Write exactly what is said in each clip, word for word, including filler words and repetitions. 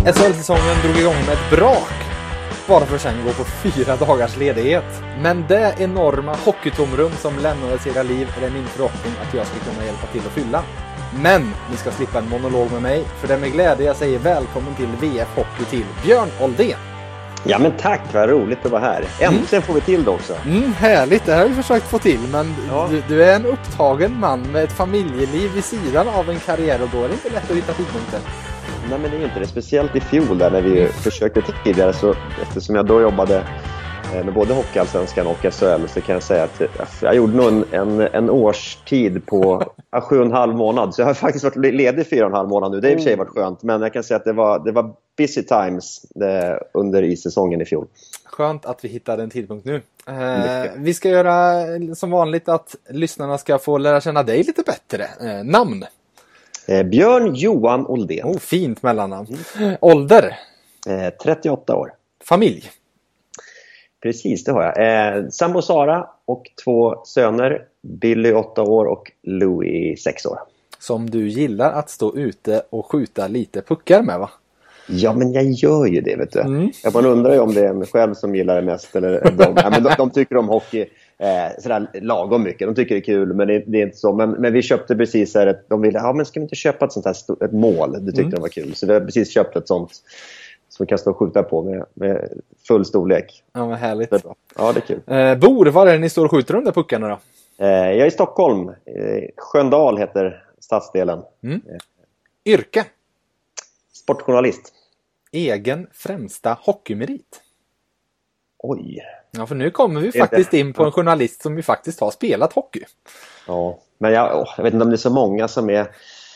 S H L-säsongen drog igång med ett brak, bara för att sen gå på fyra dagars ledighet. Men det enorma hockeytomrum som lämnades i era liv är det min förhoppning att jag ska kunna hjälpa till att fylla. Men ni ska slippa en monolog med mig, för det är med glädje jag säger välkommen till V F Hockey till Björn Oldén. Ja men tack, vad roligt att vara här. Äntligen mm. får vi till det också. Mm, härligt, det här har vi försökt få till. Men ja. du, du är en upptagen man med ett familjeliv vid sidan av en karriär, och då är det inte lätt att hitta tidpunkten. Nej men det är ju inte det. Speciellt i fjol där när vi försökte tidigare, så eftersom jag då jobbade med både Hockeyallsvenskan och S H L, så kan jag säga att jag gjorde nog en, en, en årstid på sju och en halv månad. Så jag har faktiskt varit ledig fyra och en halv månad nu. Det har i och för sig varit skönt, men jag kan säga att det var, det var busy times det, under i säsongen i fjol. Skönt att vi hittade en tidpunkt nu. Eh, vi ska göra som vanligt att lyssnarna ska få lära känna dig lite bättre. Eh, namn? Eh, Björn Johan Oldén. Oh, fint mellannamn. Mm. Ålder? Eh, trettioåtta år. Familj? Precis, det har jag. Eh, sambo Sara och två söner. Billy åtta år och Louis sex år. Som du gillar att stå ute och skjuta lite puckar med, va? Ja, men jag gör ju det, vet du. Mm. Jag bara undrar ju om det är mig själv som gillar det mest. Eller de. Ja, men de, de tycker om hockey eh, sådär lagom mycket. De tycker det är kul, men det, det är inte så. Men, men vi köpte precis här ett, de ville, ja men ska vi inte köpa ett sånt här stort, ett mål? Det tyckte mm. de var kul. Så vi har precis köpt ett sånt som vi kan stå och skjuta på med, med full storlek. Ja, vad härligt. Det ja, det är kul. Eh, Bor, var är det ni står och skjuter de där puckarna då? Eh, jag är i Stockholm. Eh, Sköndal heter stadsdelen. Mm. Eh. Yrke? Sportjournalist. Egen främsta hockeymerit? Oj. Ja, för nu kommer vi faktiskt in på en journalist som ju faktiskt har spelat hockey. Ja, men jag, åh, jag vet inte om det är så många som är...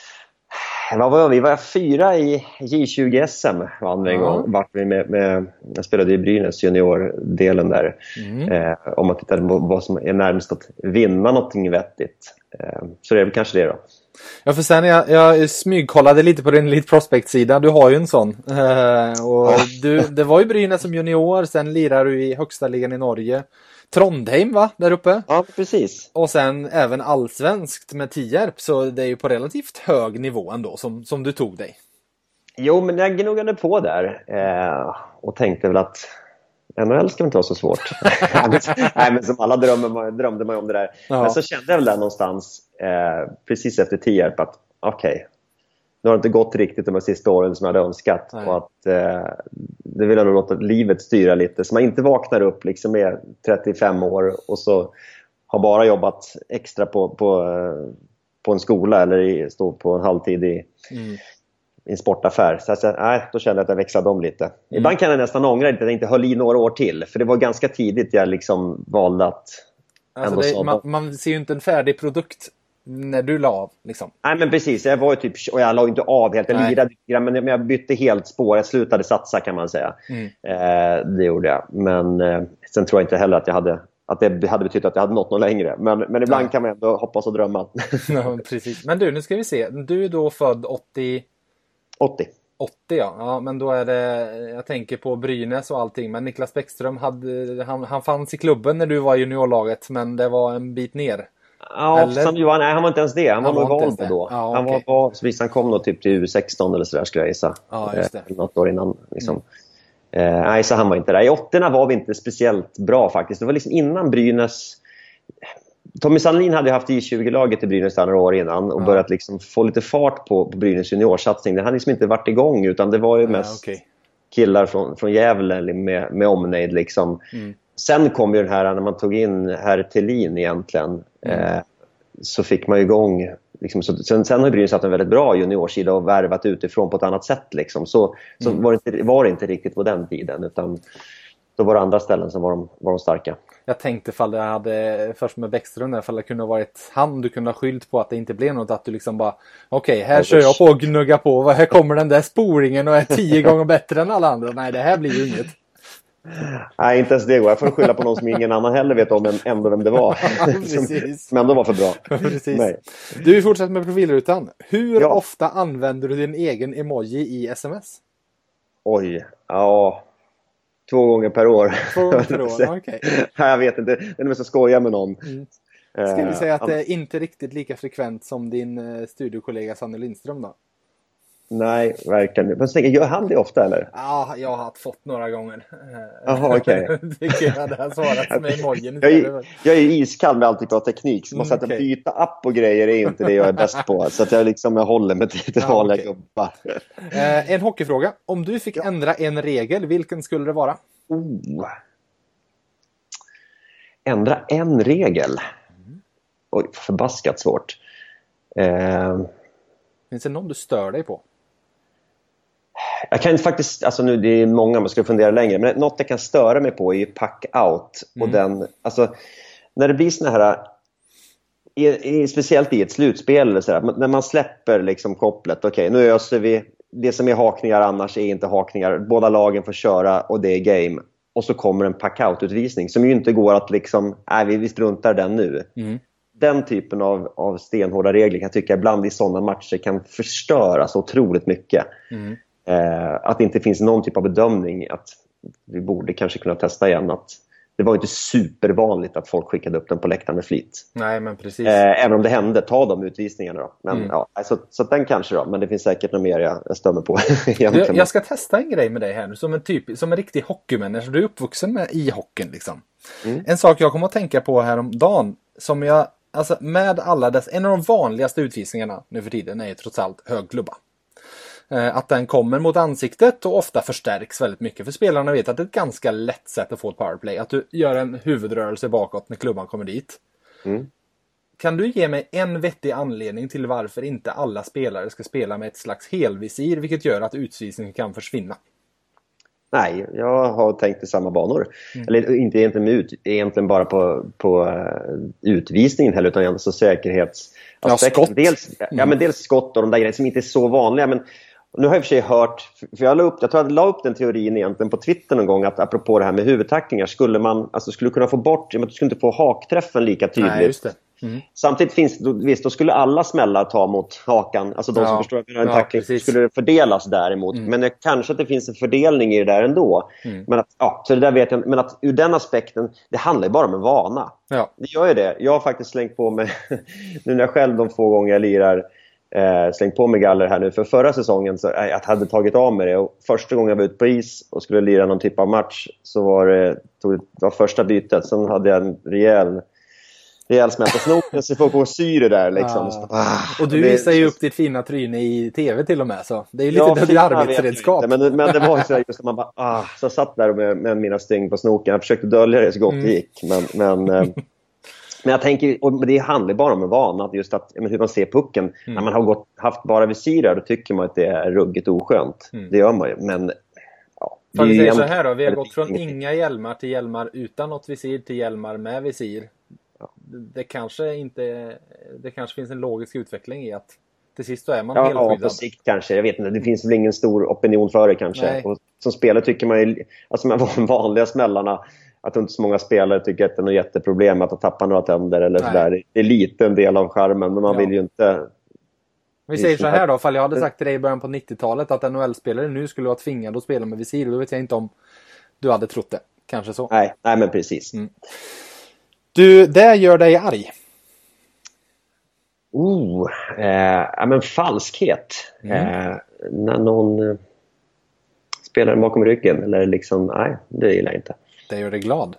Vad var vi? Vi var fyra i J tjugo S M vann vi en ja. gång. Vart vi med, med, jag spelade i Brynäs juniordelen där. Mm. Eh, om man tittar på vad som är närmast att vinna någonting vettigt. Eh, så det är väl kanske det då. Ja, för sen jag, jag smygkollade lite på din Elite Prospect-sida. Du har ju en sån. Eh, och ja. du, det var ju Brynäs som junior. Sen lirar du i högsta ligan i Norge. Trondheim, va? Där uppe. Ja, precis. Och sen även allsvenskt med Tierp. Så det är ju på relativt hög nivå ändå som, som du tog dig. Jo, men jag gnuggade på där. Eh, och tänkte väl att N H L ska inte vara så svårt. Nej, men som alla drömmer, drömde man om det där. Ja. Men så kände jag väl där någonstans eh, precis efter Tierp att okej, okay, nu har det inte gått riktigt de här sista åren som jag hade önskat. Nej. Och att eh, det vill jag nog låta livet styra lite. Så man inte vaknar upp liksom med trettiofem år och så har bara jobbat extra på, på, på en skola eller i, stå på en halvtid i, mm. i en sportaffär. Så jag, nej, då kände jag att jag växlade om lite. Mm. Ibland kan jag nästan ångra lite att jag inte höll i några år till. För det var ganska tidigt jag liksom valde att... Alltså det, man, man ser ju inte en färdig produkt när du la av liksom. Nej men precis, jag var ju typ, och jag la inte av helt, jag lirade, men jag bytte helt spår, jag slutade satsa kan man säga. Mm. Eh, det gjorde jag, men eh, sen tror jag inte heller att jag hade att det hade betytt att jag hade nått något längre, men, men ibland ja. kan man ändå hoppas och drömma. Ja, precis. Men du, nu ska vi se, du är då född åttio åttio åttio, ja. Ja, men då är det, jag tänker på Brynäs och allting, men Niklas Bäckström hade, han, han fanns i klubben när du var i juniorlaget, men det var en bit ner. Ja, som Johan, nej, han var inte ens det. Han, han var nog vald då. Ja, han okay. var, så visst, han kom nog typ till U sexton eller sådär skulle jag gissa. Ja, just det. Eh, något år innan. Liksom. Mm. Eh, nej, så han var inte där. I åttorna var vi inte speciellt bra faktiskt. Det var liksom innan Brynäs... Tommy Sandlin hade ju haft I tjugo-laget i Brynäs några år innan och ja. börjat liksom få lite fart på, på Brynäs juniorsatsning. Det hade liksom inte varit igång, utan det var ju mest ja, okay. killar från, från Gävle med, med omnejd liksom. Mm. Sen kom ju den här, när man tog in herr Thelin egentligen, mm. eh, så fick man ju igång liksom, så, sen, sen har Brynäs haft en väldigt bra juniorsida och värvat utifrån på ett annat sätt liksom. Så, så mm. var, det inte, var det inte riktigt på den tiden, utan då var det andra ställen som var de, var de starka. Jag tänkte fall det hade, först med Bäckström där, fall det kunde ha varit han du kunde ha skyllt på att det inte blev något, att du liksom bara okej, okay, här kör jag på och gnugga på, här kommer den där sporingen och är tio gånger bättre än alla andra. Nej, det här blir ju inget. Nej, inte ens det går. Jag får skylla på någon som ingen annan heller vet om än ändå vem det var. som ändå var för bra. Precis. Nej. Du fortsätter med profilrutan. Hur ja. ofta använder du din egen emoji i sms? Oj, ja... Två gånger per år. Två gånger per år, okej. Okay. Jag vet inte, det är nog så skoja med någon. Mm. Ska vi säga att det är inte riktigt lika frekvent som din studiokollega Sanne Lindström då? Nej, verkligen. Men så tänker, gör han det ofta eller? Ja, jag har fått några gånger. Jaha, okej. Okay. Tycker jag det har svarat med emojin. Jag är, jag är iskall med alltid på teknik. Så man säger Mm, att okej. byta app och grejer är inte det jag är bäst på. Så att jag liksom jag håller mig till det Ja, vanliga okej. jobbar. Eh, en hockeyfråga. Om du fick ändra en regel, vilken skulle det vara? Oh. Ändra en regel? Oj, förbaskat svårt. Eh, Finns det någon du stör dig på? jag kan faktiskt, alltså nu det är många man ska fundera längre, men något jag kan störa mig på är ju pack out. Och Mm. den, alltså när det blir såna här, i, i, speciellt i ett slutspel eller sådär, när man släpper liksom kopplet, okej okay, nu öser vi, det som är hakningar annars är inte hakningar, båda lagen får köra och det är game. Och så kommer en pack out-utvisning som ju inte går att liksom, nej vi, vi struntar den nu. Mm. Den typen av, av stenhårda regler kan jag tycka ibland i sådana matcher kan förstöra så otroligt mycket. Mm. Eh, att det inte finns någon typ av bedömning att vi borde kanske kunna testa igen att det var inte supervanligt att folk skickade upp den på läktaren med flit. Nej, men precis. Eh, även om det hände, ta de utvisningarna då. Men, Mm. ja, så, så den kanske då, men det finns säkert något mer jag, jag stämmer på. jag, jag ska testa en grej med dig här nu, som en, typ, som en riktig hockeymänniska. Du är uppvuxen med i hockeyn liksom. Mm. En sak jag kommer att tänka på här om dagen, som jag, alltså med alla dess, en av de vanligaste utvisningarna nu för tiden är ju trots allt hög klubba. Eh, att den kommer mot ansiktet och ofta förstärks väldigt mycket. För spelarna vet att det är ett ganska lätt sätt att få ett powerplay. Att du gör en huvudrörelse bakåt när klubban kommer dit. Mm. Kan du ge mig en vettig anledning till varför inte alla spelare ska spela med ett slags helvisir, vilket gör att utvisningen kan försvinna? Nej, jag har tänkt i samma banor. Mm. Eller inte egentligen, med ut, egentligen bara på, på uh, utvisningen heller, utan alltså säkerhetsaspekten. Ja, skott. Dels, mm. ja, men dels skott och de där grejerna som inte är så vanliga. Men nu har jag i och för sig hört, för jag, la upp, jag tror jag la upp den teorin egentligen på Twitter någon gång, att apropå det här med huvudtacklingar, skulle man alltså skulle kunna få bort, du skulle inte få hakträffen lika tydligt. Nej, just det. Mm. Samtidigt finns då, visst, då skulle alla smällar ta mot hakan. Alltså de ja. som förstår att en ja, tackling skulle det fördelas däremot. Mm. Men det, kanske att det finns en fördelning i det där ändå. Mm. Men att, ja, så det där vet jag. Men att ur den aspekten, det handlar ju bara om en vana. Ja. Det gör ju det. Jag har faktiskt slängt på mig, nu när jag själv de få gånger jag lirar, eh, slängt på mig galler här nu. För förra säsongen så jag hade tagit av mig det. Och första gången jag var ute på is och skulle lira någon typ av match, så var det, tog, det var första bytet. Sen hade jag en rejäl... rejäl smälta snoken, så får gå och sy det där liksom. Ja. Ah, och du det, visar ju upp ditt fina tryne i tv till och med, så det är ju lite ja, det arbetsredskap. Men, men det var ju så här just att man bara, ah, så jag satt där med, med mina styng på snoken. Jag försökte dölja det så gott mm. det gick. Men, men, eh, men jag tänker, och det handlar bara om en vana, just att, men hur man ser pucken. Mm. När man har gått, haft bara visirer, då tycker man att det är ruggigt oskönt. Mm. Det gör man ju, men ja, det vi säger så här då, vi har gått från inga hjälmar till hjälmar utan något visir till hjälmar med visir. Ja. Det kanske inte, det kanske finns en logisk utveckling i att till sist så är man ja, helskyddad. Ja, på sikt kanske. Jag vet inte, det finns väl ingen stor opinion för det kanske. Och som spelare tycker man ju, alltså med de vanliga smällarna, att inte så många spelare tycker att det är något jätteproblem att tappa några tänder eller sådär. Det är lite en del av charmen, men man ja. vill ju inte... Vi säger så här då, ifall jag hade sagt till dig i början på nittiotalet att N H L-spelare nu skulle vara tvingade att spela med visir, då vet jag inte om du hade trott det. Kanske så. Nej, nej men precis. Mm. Du, det gör dig arg. Oh, eh, ja men falskhet. Mm. Eh, när någon eh, spelar bakom ryggen eller liksom, nej, det gillar jag inte. Det gör dig glad.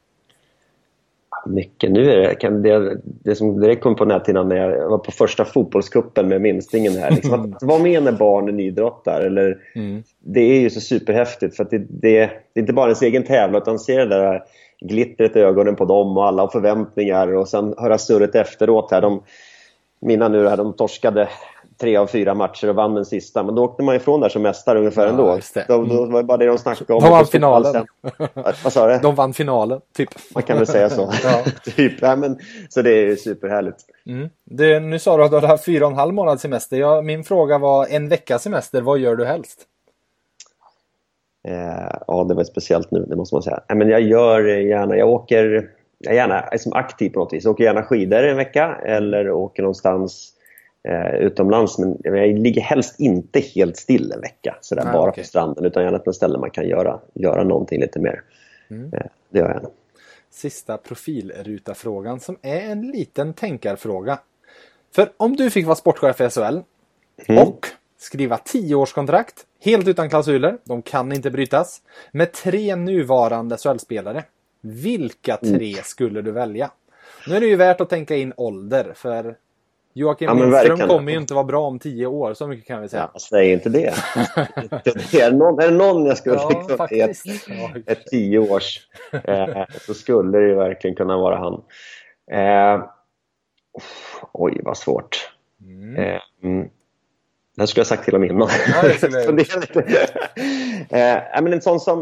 Mycket. Nu är det, kan det, det som direkt kom på näthinnan när jag var på första fotbollskuppen med minstingen här. Liksom, att, att vara med när barnen idrottar. Eller, mm. Det är ju så superhäftigt för att det, det, det är inte bara ens egen tävlan, utan ser det där glittret i ögonen på dem och alla och förväntningar och sen höra surret efteråt här. De, mina nu här, de torskade tre av fyra matcher och vann den sista, men då åkte man ifrån där som mästare ungefär ja, ändå. Då, då var det bara det de snackade om. De vann finalen. Vad sa du? De vann finalen, typ. Man kan väl säga så. Ja. typ. Ja, men, så det är superhärligt. Mm. Det, nu sa du att du hade haft fyra och en halv månad semester. Jag, min fråga var, en vecka semester, vad gör du helst? Eh, ja, det var speciellt nu, det måste man säga. Eh, men jag gör gärna, jag åker jag är gärna är som aktiv på något vis. Jag åker gärna skidor en vecka eller åker någonstans eh, utomlands. Men jag ligger helst inte helt still en vecka sådär, ah, bara okay. på stranden, utan gärna på ställen man kan göra, göra någonting lite mer. Mm. Eh, det gör jag gärna. Sista profilruta-frågan som är en liten tänkarfråga. För om du fick vara sportchef i S H L mm. och skriva tioårskontrakt, helt utan klausuler, de kan inte brytas, med tre nuvarande S H L-spelare. Vilka tre skulle du välja? Nu är det ju värt att tänka in ålder, för Joakim ja, Lindström kommer ju inte vara bra om tio år, så mycket kan vi säga. Ja, säg inte det. det är, någon, är det någon jag skulle ja, liksom ett, ett tio års eh, så skulle det ju verkligen kunna vara han. Eh, oj, vad svårt. Mm. Eh, det skulle jag sagt till om innan. Ja, det skulle jag eh, men en sån som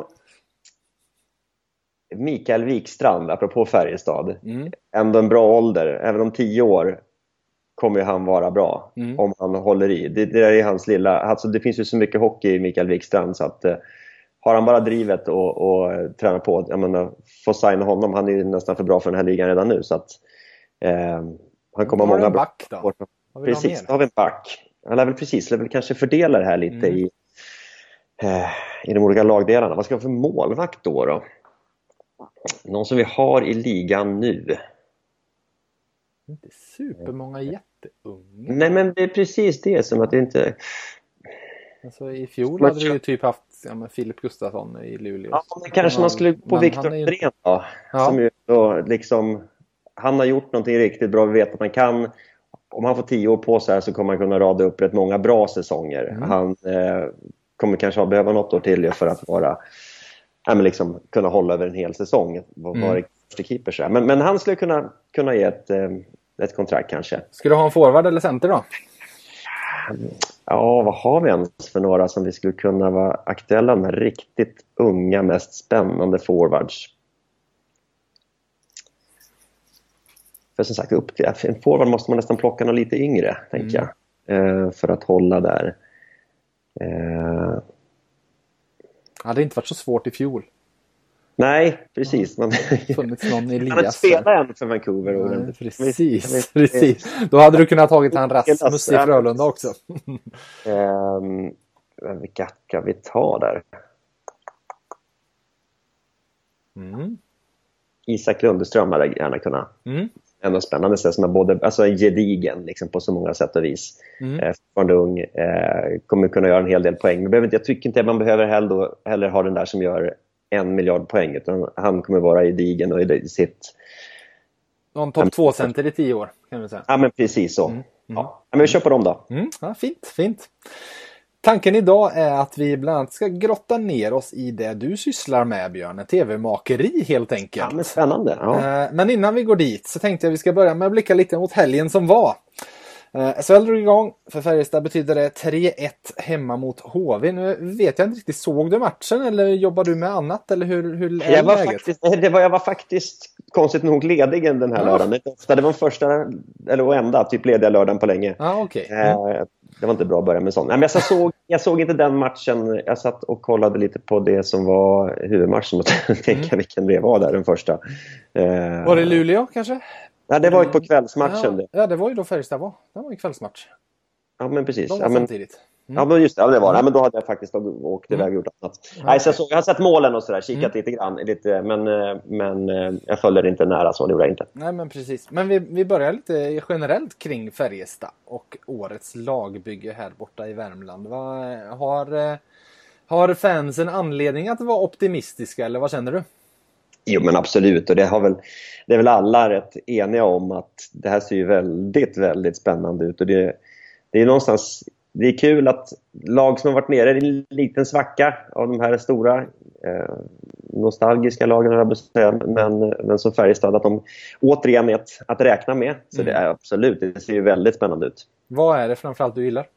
Mikael Wikstrand, apropå Färjestad. Mm. Ändå en bra ålder. Även om tio år kommer han vara bra mm. om han håller i. Det, det är hans lilla... Alltså det finns ju så mycket hockey i Mikael Wikstrand så att eh, har han bara drivet och, och tränar på, jag menar, få signa honom, han är ju nästan för bra för den här ligan redan nu så att eh, han kommer ha många back då? Har vi precis, då har vi en back. Han är väl precis, jag vill kanske fördela det här lite mm. i eh, i de olika lagdelarna. Vad ska vi ha för målvakt då då? Någon som vi har i ligan nu. Inte supermånga jätteunga. Nej, men det är precis det som att det inte... Alltså i fjol hade vi ju typ haft ja, men Filip Gustafsson i Luleå. Ja, men kanske man skulle på Viktor Andrén då. Ja. Som ju då liksom... Han har gjort någonting riktigt bra. Vi vet att man kan... Om han får tio år på sig här så kommer man kunna rada upp rätt många bra säsonger. Mm. Han eh, kommer kanske behöva något år till för att vara... Ja, men liksom kunna hålla över en hel säsong. Vara mm. keeper så här. Men, men han skulle kunna, kunna ge ett, ett kontrakt kanske. Skulle du ha en forward eller center då? Ja, vad har vi ens för några som vi skulle kunna vara aktuella med riktigt unga, mest spännande forwards? För som sagt, upp till en forward måste man nästan plocka något lite yngre, mm. tänker jag. För att hålla där. Det hade inte varit så svårt i fjol. Nej, precis. Man funnits någon Elias. Han hade spelat en för Vancouver. Och Nej, precis, precis. Då hade du kunnat tagit han Rasmus i Frölunda också. um, vilka ska vi ta där? Mm. Isak Lundeström hade gärna kunnat. Mm. Ändå spännande sätt som är både alltså gedigen liksom, på så många sätt och vis. Mm. Eh, fortfarande ung. Eh, kommer kunna göra en hel del poäng. Men behöver, jag tycker inte att man behöver heller, heller ha den där som gör en miljard poäng. Utan han kommer vara gedigen och i sitt... Någon topp två center i tio år kan vi säga. Ja, men precis så. Mm. Mm. Ja. Men vi kör på dem då. Mm. Ja, fint, fint. Tanken idag är att vi bland annat ska grotta ner oss i det du sysslar med, Björn. Tv-makeri helt enkelt. Ja, men spännande. Ja. Men innan vi går dit så tänkte jag att vi ska börja med att blicka lite mot helgen som var. S H L drog igång. För Färjestad betyder det tre ett hemma mot H V. Nu vet jag inte riktigt, såg du matchen eller jobbar du med annat? Eller hur, hur är jag var läget? Faktiskt, det var, jag var faktiskt konstigt nog ledig den här ja. lördagen. Det var den första, eller enda, typ lediga lördagen på länge. Ah, okay. mm. Det var inte bra att börja med sånt. Men jag, såg, jag såg inte den matchen. Jag satt och kollade lite på det som var huvudmatchen och tänkte mm. vilken det var där, den första. Var det Luleå kanske? Nej, det var ju på kvällsmatchen. Ja, ja, det var ju då Färjestad var. Det var ju kvällsmatch. Ja, men precis. De var ja, men, samtidigt. Mm. Ja, men just det. Ja, det var det. Ja, men då hade jag faktiskt åkt iväg och gjort annat. Mm. Nej, så jag, såg, jag har sett målen och sådär, kikat mm. lite grann. Lite, men, men jag följde det inte nära så, det gjorde jag inte. Nej, men precis. Men vi, vi börjar lite generellt kring Färjestad och årets lagbygge här borta i Värmland. Vad, har, har fansen anledning att vara optimistiska, eller vad känner du? Jo, men absolut. Och det, har väl, det är väl alla rätt eniga om att det här ser ju väldigt, väldigt spännande ut. Och det, det är någonstans... Det är kul att lag som har varit nere i en liten svacka av de här stora eh, nostalgiska lagen, men, men som Färjestad, att de återigen är ett, att räkna med. Så mm. det är absolut, det ser ju väldigt spännande ut. Vad är det framförallt du gillar?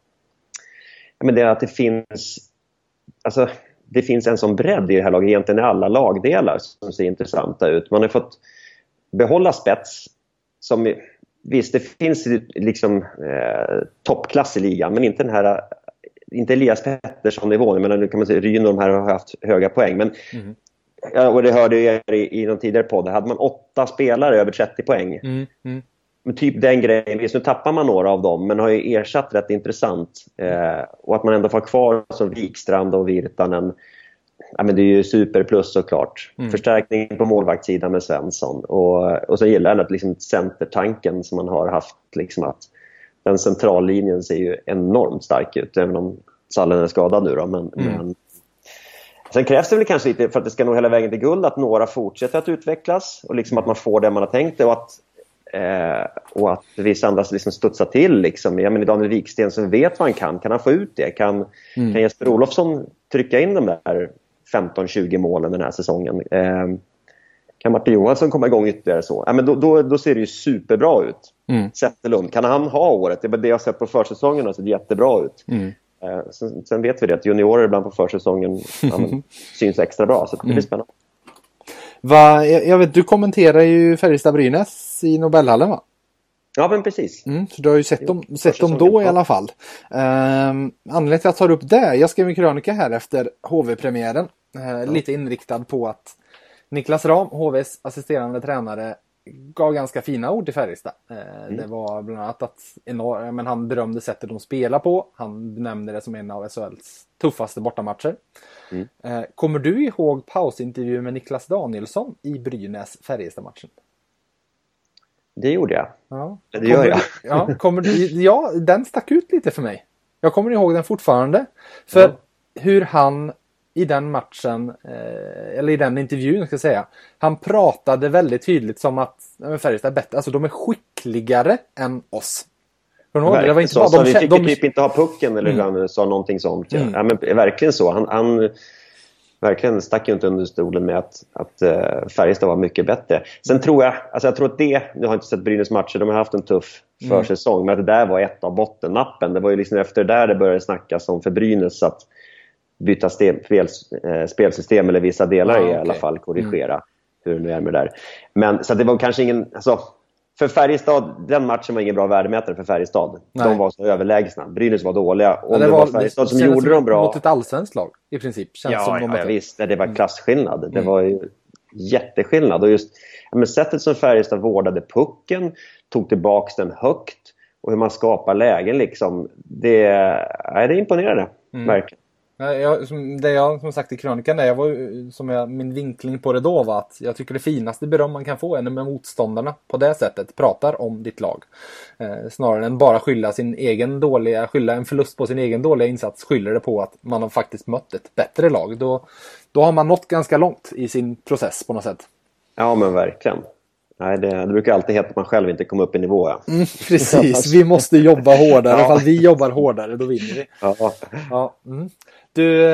Ja, men det är att det finns, alltså, det finns en sån bredd i det här laget, egentligen i alla lagdelar som ser intressanta ut. Man har fått behålla spets som... Visst, det finns liksom eh, toppklass i ligan, men inte den här, inte Elias Pettersson-nivån. Men nu kan man säga Ryn och de här har haft höga poäng. Men, mm. ja, och det hörde jag i, i någon tidigare podd. Hade man åtta spelare över trettio poäng. Mm. Mm. Men typ den grejen, visst nu tappar man några av dem, men har ju ersatt rätt intressant. Eh, och att man ändå får kvar som Wikstrand och Virtanen. Ja, men det är ju superplus såklart. Mm. Förstärkning på målvaktssidan med Svensson. Och, och så gillar jag att liksom centertanken som man har haft. Liksom att den centrallinjen ser ju enormt stark ut, även om Sallen är skadad nu då, men, mm. men sen krävs det väl kanske lite för att det ska nå hela vägen till guld att några fortsätter att utvecklas och liksom att man får det man har tänkt och att, eh, och att vissa andra liksom studsar till. Liksom. Jag menar Daniel Wiksten som vet vad han kan, kan han få ut det? Kan, mm. kan Jesper Olofsson trycka in de där femton tjugo målen den här säsongen? Eh, kan Martin Johansson komma igång ytterligare så? Ja, men då, då, då ser det ju superbra ut. Mm. Zetterlund, kan han ha året? Det är det jag har sett på försäsongen, så det är jättebra ut. Mm. Sen, sen vet vi det att juniorer ibland på försäsongen ja, syns extra bra, så det blir mm. spännande. Va, jag, jag vet, du kommenterar ju Färjestad-Brynäs i Nobelhallen, va? Ja, men precis. Mm, så du har ju sett dem, jo, sett dem då i alla fall. Um, anledningen till att jag tar upp det, jag skrev en krönika här efter H V-premiären. Uh, ja. Lite inriktad på att Niklas Ram, H V:s assisterande tränare, gav ganska fina ord till Färjestad. Eh, mm. Det var bland annat att enorm, men han berömde sättet de spelar på. Han nämnde det som en av S H L:s tuffaste bortamatcher. Mm. Eh, kommer du ihåg pausintervjun med Niklas Danielsson i Brynäs Färjestad-matchen? Det gjorde jag. Ja. Det gör kommer jag. Du, ja, kommer du, ja, den stack ut lite för mig. Jag kommer ihåg den fortfarande. För ja. hur han i den matchen, eh, eller i den intervjun ska jag säga, han pratade väldigt tydligt som att ja, Färjestad är bättre, alltså de är skickligare än oss. Det var inte så, bara, så de, vi fick de, typ inte ha pucken eller mm. hur han sa någonting sånt. Ja. Mm. Ja, men verkligen så. Han, han verkligen stack ju inte under stolen med att, att uh, Färjestad var mycket bättre. Sen tror jag, alltså jag tror att det, nu har jag inte sett Brynäs matcher, de har haft en tuff försäsong, mm. men att det där var ett av bottennappen. Det var ju liksom efter det där det började snackas om för Brynäs att byta stel, spel, eh, spelsystem eller vissa delar ah, i okay. alla fall korrigera mm. hur det nu är med det där. Men så det var kanske ingen, alltså, för Färjestad, den matchen var ingen bra värdemätare för Färjestad. Nej. De var så överlägsna. Brynäs var dåliga. Om ja, det, det var, var Färjestad det, som gjorde som dem bra. Mot ett allsvenskt lag i princip. Känns ja, som ja, de ja visst. Det var klasskillnad. Mm. Det var ju jätteskillnad. Och just ja, men sättet som Färjestad vårdade pucken, tog tillbaka den högt och hur man skapar lägen liksom. Det, ja, det imponerade. Mm. Verkligen. Jag, som, det jag som sagt i krönikan, jag var, som jag, min vinkling på det då var att jag tycker det finaste beröm man kan få är när med motståndarna på det sättet pratar om ditt lag. Eh, snarare än bara skylla sin egen dåliga, skylla en förlust på sin egen dåliga insats, skyller det på att man har faktiskt mött ett bättre lag. Då, då har man nått ganska långt i sin process på något sätt. Ja, men verkligen. Nej, det, det brukar alltid heta att man själv inte kommer upp i nivå. Ja. Mm, precis, vi måste jobba hårdare. Ja. Ifall vi jobbar hårdare, då vinner vi. Ja. Ja, mm. Du,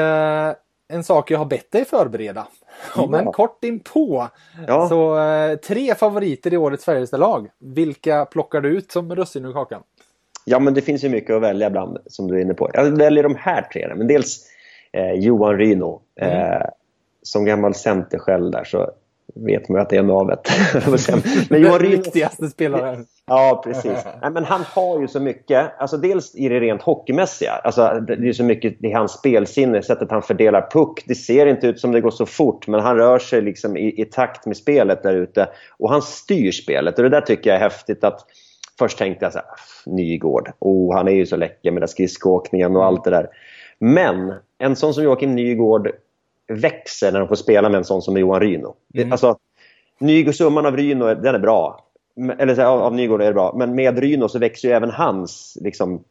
en sak jag har bett dig förbereda. Ja. Men kort inpå. Ja. Så tre favoriter i årets Färjestad-lag. Vilka plockar du ut som russin ur kakan? Ja, men det finns ju mycket att välja bland som du är inne på. Jag väljer de här tre. Men dels eh, Johan Ryno. Mm. Eh, som gammal center själv där så vet man att det är navet. Men Johan Ryno, viktigaste spelaren. Ja, precis. Nej, men han har ju så mycket, alltså dels i det rent hockeymässiga, alltså det är så mycket i hans spelsinne, sättet han fördelar puck, det ser inte ut som det går så fort, men han rör sig liksom i, i takt med spelet där ute och han styr spelet och det där tycker jag är häftigt. Att först tänkte jag så här, Nygård, oh, han är ju så läcker med den skridskoåkningen och allt det där, men en sån som Joakim Nygård växer när de får spela med en sån som Johan Ryno. Mm. Alltså Nygård, summan av Ryno, den är bra. Eller så, av, av Nygård är det bra. Men med Ryno så växer ju även hans liksom,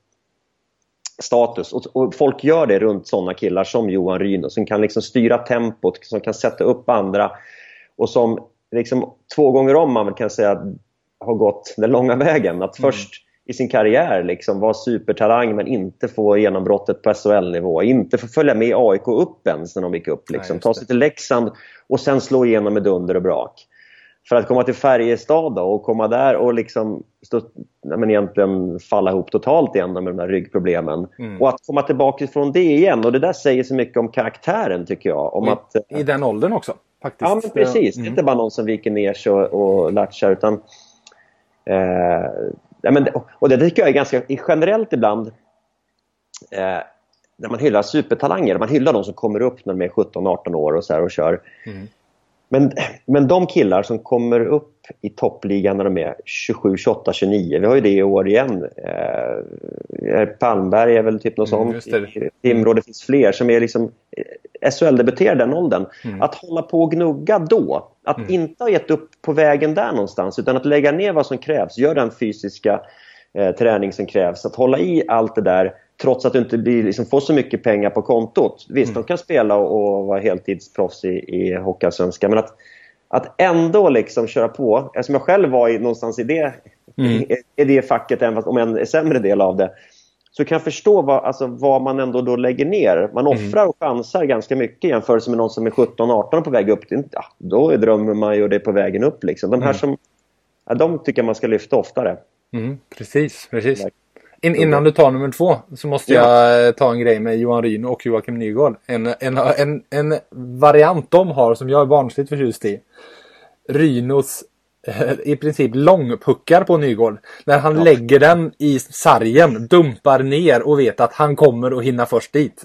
status. Och, och folk gör det runt sådana killar som Johan Ryno. Som kan liksom styra tempot, som kan sätta upp andra. Och som liksom, två gånger om man kan säga har gått den långa vägen. Att mm. först i sin karriär liksom, var supertalang men inte få genombrottet på S H L-nivå. Inte få följa med A I K upp ens när de gick upp. Liksom. Nej, ta sig till Leksand och sen slå igenom med dunder och brak. För att komma till Färjestad då, och komma där och liksom stå, men egentligen falla ihop totalt igen med de där ryggproblemen. Mm. Och att komma tillbaka från det igen. Och det där säger så mycket om karaktären tycker jag. Om I, att, I den åldern också faktiskt. Ja, men precis. Mm. Det är inte bara någon som viker ner sig och, och latchar utan... Eh, ja, men, och det tycker jag är ganska generellt ibland eh, när man hyllar supertalanger. Man hyllar de som kommer upp när de är sjutton arton år och, så här och kör. Mm. Men, men de killar som kommer upp i toppligan när de är tjugosju, tjugoåtta, tjugonio. Vi har ju det i år igen. Eh, Palmberg är väl typ något mm, sånt. I Timrå, det finns fler som är liksom S H L-debuterar den åldern. Mm. Att hålla på och gnugga då. Att mm. inte ha gett upp på vägen där någonstans. Utan att lägga ner vad som krävs. Gör den fysiska eh, träning som krävs. Att hålla i allt det där trots att du inte blir, liksom, får så mycket pengar på kontot. Visst, mm. de kan spela och, och vara heltidsproffs i, i Hockeyallsvenskan, men att, att ändå liksom köra på, eftersom jag själv var i, någonstans i det, mm. i, i det facket, även om en sämre del av det, så kan jag förstå vad, alltså, vad man ändå då lägger ner. Man offrar och chansar ganska mycket i jämförelse med någon som är sjutton arton på väg upp. Ja, då är drömmer man ju det på vägen upp. Liksom. De här mm. som, ja, de tycker man ska lyfta oftare. Mm, precis, precis. In, innan du tar nummer två så måste ja. jag ta en grej med Johan Ryno och Joakim Nygård. En, en, en, en variant de har som jag är barnsligt förtjust i. Rynos i princip långpuckar på Nygård. När han ja. lägger den i sargen, dumpar ner och vet att han kommer att hinna först dit.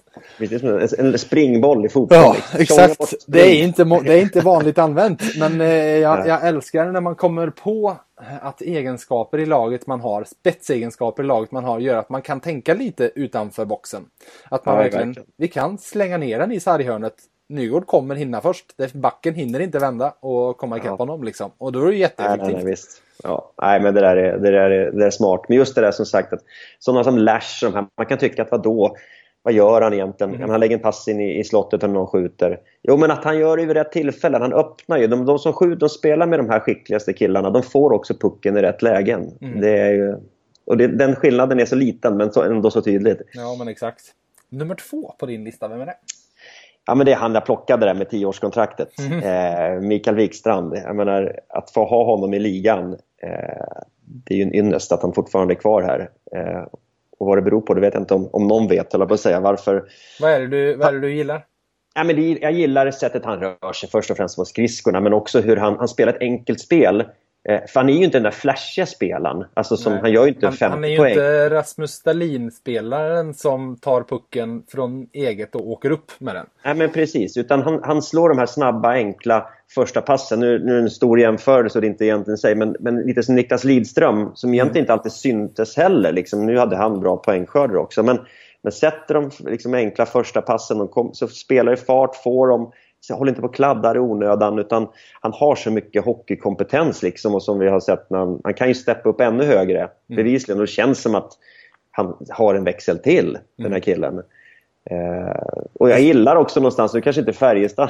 En springboll i fotboll. Ja, exakt. Det är, inte, det är inte vanligt använt. Men eh, jag, jag älskar när man kommer på att egenskaper i laget man har, spetsegenskaper i laget man har, gör att man kan tänka lite utanför boxen. Att man ja, verkligen, verkligen, vi kan slänga ner den i sarghörnet. Nygård kommer hinna först. Backen hinner inte vända och komma ikapp ja. honom liksom. Och då är det jätteeffektivt. Nej, nej, nej, visst. Ja, nej, men det där, är, det, där är, det där är smart. Men just det där som sagt, att sådana som Lash, de här, man kan tycka att vadå, vad gör han egentligen? Mm. Han lägger en pass in i, i slottet och någon skjuter. Jo, men att han gör det vid rätt tillfällen. Han öppnar ju. De, de som skjuter, de spelar med de här skickligaste killarna, de får också pucken i rätt lägen. Mm. Det är ju, och det, den skillnaden är så liten, men så, ändå så tydligt. Ja, men exakt. Nummer två på din lista, vem är det? Ja, men det är han jag plockade där med tioårskontraktet. Mm. Eh, Mikael Wikstrand. Jag menar, att få ha honom i ligan, eh, det är ju en ynnest att han fortfarande är kvar här. Eh, och vad det beror på, det vet jag inte om, om någon vet, eller på att säga varför. Vad är det du, vad är det du gillar? Ja, men det, jag gillar sättet han rör sig först och främst på skridskorna, men också hur han, han spelar ett enkelt spel. Eh, för han är ju inte den där flashiga spelaren. Alltså som, han gör ju inte han, femtio Han är ju poäng. inte Rasmus Stalin-spelaren som tar pucken från eget och åker upp med den. Nej, men precis. Utan han, han slår de här snabba, enkla första passen. Nu, nu är det en stor jämförelse och det inte egentligen säger, men, men lite som Niklas Lidström, som egentligen inte alltid syntes heller. Liksom, nu hade han bra poängskörder också. Men, men sätter de liksom enkla första passen och kom, så spelar i fart, får de... Så jag håller inte på kladdar i onödan, utan han har så mycket hockeykompetens liksom, och som vi har sett när han, han kan ju steppa upp ännu högre mm. bevisligen, och det känns som att han har en växel till mm. den här killen. Eh, och jag gillar också någonstans, nu kanske inte Färjestad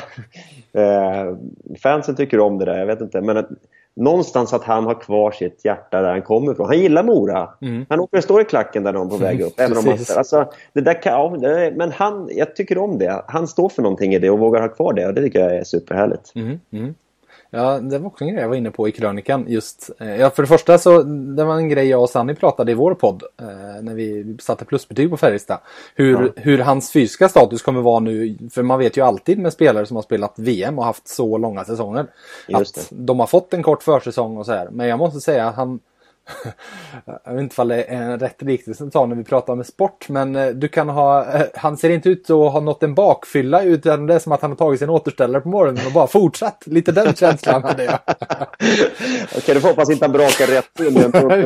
eh, fansen tycker om det där, jag vet inte, men att, någonstans att han har kvar sitt hjärta där han kommer ifrån. Han gillar Mora. Mm. Han åker och står i klacken där någon på väg upp. Även om man, alltså, det där kan, ja, det, men han, jag tycker om det. Han står för någonting i det och vågar ha kvar det. Och det tycker jag är superhärligt. Mm. Mm. Ja, det var också en grej jag var inne på i krönikan. Just, eh, ja, för det första så, det var en grej jag och Sanny pratade i vår podd eh, när vi satte plusbetyg på Färjestad. Hur, ja. hur hans fysiska status kommer vara nu. För man vet ju alltid med spelare som har spelat V M och haft så långa säsonger. Just att det. De har fått en kort försäsong och så här. Men jag måste säga att han... jag vet inte om det är en rätt riktigt som tar när vi pratar om sport, men du kan ha, han ser inte ut att ha nått en bakfylla, utan det är som att han har tagit sin återställare på morgonen och bara fortsatt. Lite den känslan hade jag. Okej, du får hoppas inte han brakar rätt in.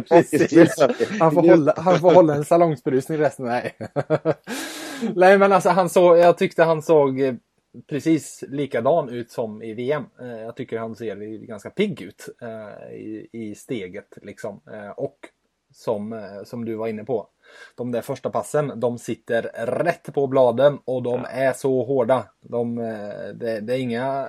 han, får hålla, han får hålla en salongsberusning resten. Nej. Nej, men alltså han såg, jag tyckte han såg precis likadan ut som i V M. Jag tycker han ser ganska pigg ut i, i steget liksom. Och som, som du var inne på, de där första passen, de sitter rätt på bladen och de är så hårda. De, det, det är inga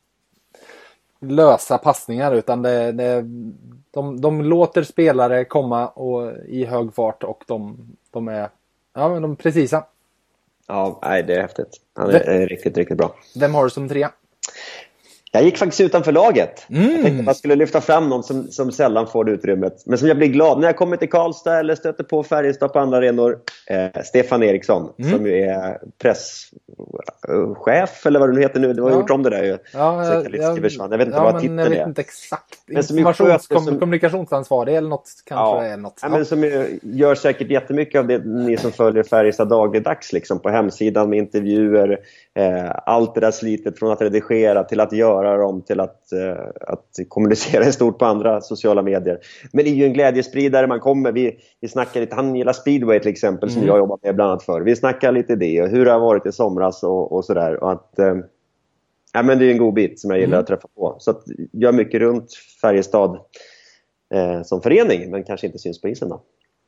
lösa passningar, utan det, det, de, de låter spelare komma och, i hög fart, och de, de är, ja, men de är precisa. Ja, nej, det är häftigt. Han är, är riktigt, riktigt bra. Vem har du som trea? Jag gick faktiskt utanför laget. Mm. Jag tänkte att man skulle lyfta fram någon som, som sällan får det utrymmet. Men som jag blir glad när jag kommer till Karlstad eller stöter på Färjestad på andra arenor. Eh, Stefan Eriksson, mm. som ju är presschef eller vad det nu heter nu. Det var ja. gjort om det där ju. Ja, jag, jag, jag vet inte ja, vad titeln är. Jag vet inte exakt. Informationskom- som, kommunikationsansvarig eller något kanske ja, är något. Ja, men som gör säkert jättemycket av det ni som följer Färjestad dagligdags liksom, på hemsidan med intervjuer. Eh, allt det där slitet från att redigera till att göra dem, till att, eh, att kommunicera i stort på andra sociala medier. Men det är ju en glädjespridare man kommer. Vi, vi snackar lite, han gillar speedway till exempel, som mm. jag jobbar med bland annat för. Vi snackar lite det och hur det har varit i somras och, och sådär. Och att, eh, ja, men det är en god bit som jag gillar mm. att träffa på. Så att jag är mycket runt Färjestad eh, som förening, men kanske inte syns på isen då.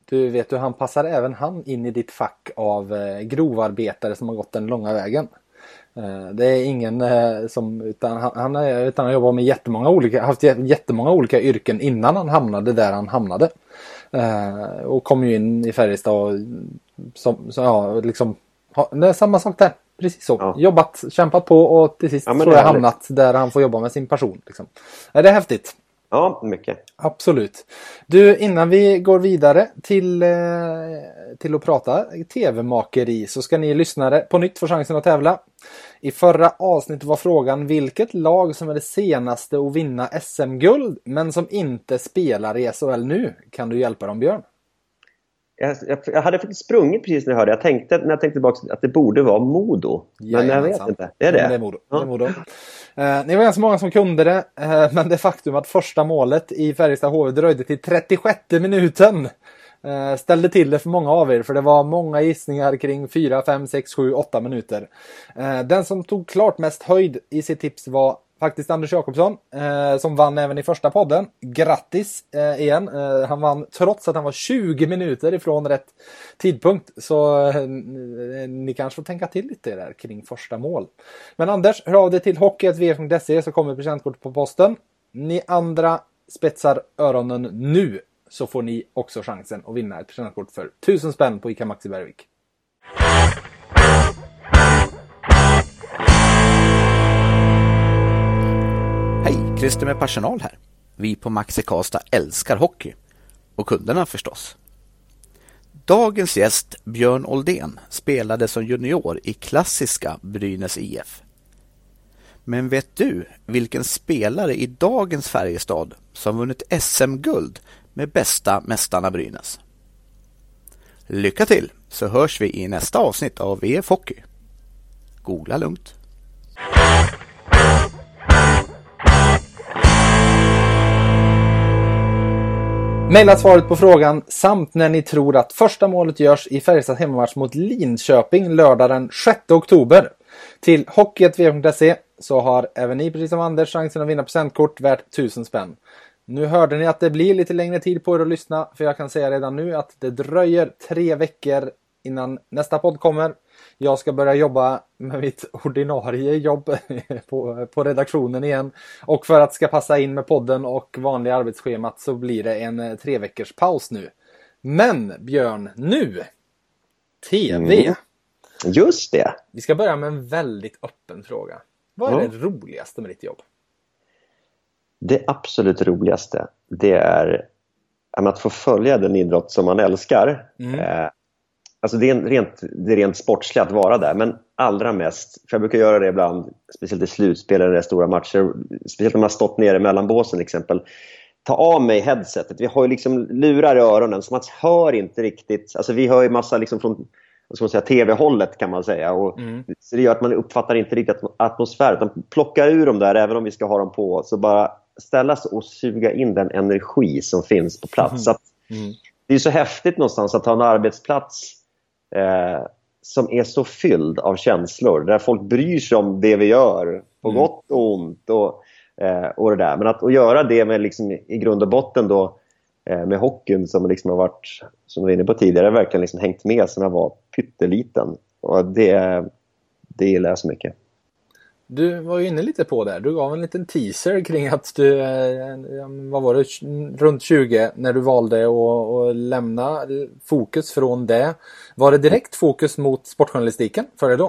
Du vet du, han passar även han in i ditt fack av eh, grovarbetare som har gått den långa vägen. Eh, det är ingen eh, som, utan han, han, är, utan han jobbar med jättemånga olika, haft jättemånga olika yrken innan han hamnade där han hamnade. Eh, och kom ju in i Färjestad och som, så, ja, liksom, ha, det är samma sak där. Precis så. Ja. Jobbat, kämpat på och till sist ja, tror jag hamnat där han får jobba med sin person. Liksom. Är det häftigt? Ja, mycket. Absolut. Du, innan vi går vidare till, eh, till att prata tv-makeri så ska ni lyssnare på nytt få chansen att tävla. I förra avsnittet var frågan vilket lag som är det senaste att vinna S M-guld men som inte spelar i S H L nu. Kan du hjälpa dem, Björn? Jag, jag, jag hade faktiskt sprungit precis när jag hörde. Jag tänkte, när jag tänkte tillbaka att det borde vara Modo. Men jag vet inte. Det är det. Ja, det är Modo. Ja. Det är Modo. Eh, ni var ganska många som kunde det. Eh, men det faktum att första målet i Färjestad H V dröjde till trettiosjätte minuten eh, ställde till det för många av er. För det var många gissningar kring fyra, fem, sex, sju, åtta minuter. Eh, den som tog klart mest höjd i sitt tips var faktiskt Anders Jakobsson eh, som vann även i första podden. Grattis eh, igen. Eh, han vann trots att han var tjugo minuter ifrån rätt tidpunkt. Så eh, ni kanske får tänka till lite där kring första mål. Men Anders, hör av dig till hockey punkt v f punkt se så kommer presentkort på posten. Ni andra spetsar öronen nu så får ni också chansen att vinna ett presentkort för tusen spänn på ICA Maxi Bergvik. Hej, Christer med personal här. Vi på Maxi Karlstad älskar hockey. Och kunderna förstås. Dagens gäst, Björn Oldén, spelade som junior i klassiska Brynäs I F. Men vet du vilken spelare i dagens Färjestad som vunnit S M-guld med bästa mästarna Brynäs? Lycka till, så hörs vi i nästa avsnitt av V F Hockey. Googla lugnt. Maila svaret på frågan samt när ni tror att första målet görs i Färjestads hemmamatch mot Linköping lördag den sjätte oktober till hockey punkt v f punkt se så har även ni precis som Anders chansen att vinna presentkort värt tusen spänn. Nu hörde ni att det blir lite längre tid på er att lyssna för jag kan säga redan nu att det dröjer tre veckor innan nästa podd kommer. Jag ska börja jobba med mitt ordinarie jobb på, på redaktionen igen. Och för att det ska passa in med podden och vanliga arbetsschemat så blir det en tre veckors paus nu. Men Björn, nu! T V! Mm. Just det! Vi ska börja med en väldigt öppen fråga. Vad är mm. det roligaste med ditt jobb? Det absolut roligaste, det är att få följa den idrott som man älskar. Mm. Eh, Alltså det är, rent, det är rent sportsligt att vara där, men allra mest, för jag brukar göra det ibland, speciellt i slutspel eller stora matcher, speciellt när man har stått nere mellan båsen till exempel, ta av mig headsetet. Vi har ju liksom lurar i öronen så man hör inte riktigt, alltså vi hör ju massa liksom från vad ska man säga, tv-hållet kan man säga, och mm. så det gör att man uppfattar inte riktigt atmosfär, utan plockar ur dem där, även om vi ska ha dem på, så bara ställa sig och suga in den energi som finns på plats. Mm. Så att, mm. det är så häftigt någonstans att ha en arbetsplats Eh, som är så fylld av känslor där folk bryr sig om det vi gör på mm. gott och ont och, eh, och det där. Men att, att göra det med liksom, i grund och botten då, eh, med hockeyn som liksom har varit, som du var inne på tidigare, verkligen liksom hängt med sedan jag var pytteliten, och det, det gillar jag så mycket. Du var ju inne lite på det. Du gav en liten teaser kring att du, vad var det, runt tjugo när du valde att, att lämna fokus från det. Var det direkt fokus mot sportjournalistiken för dig då?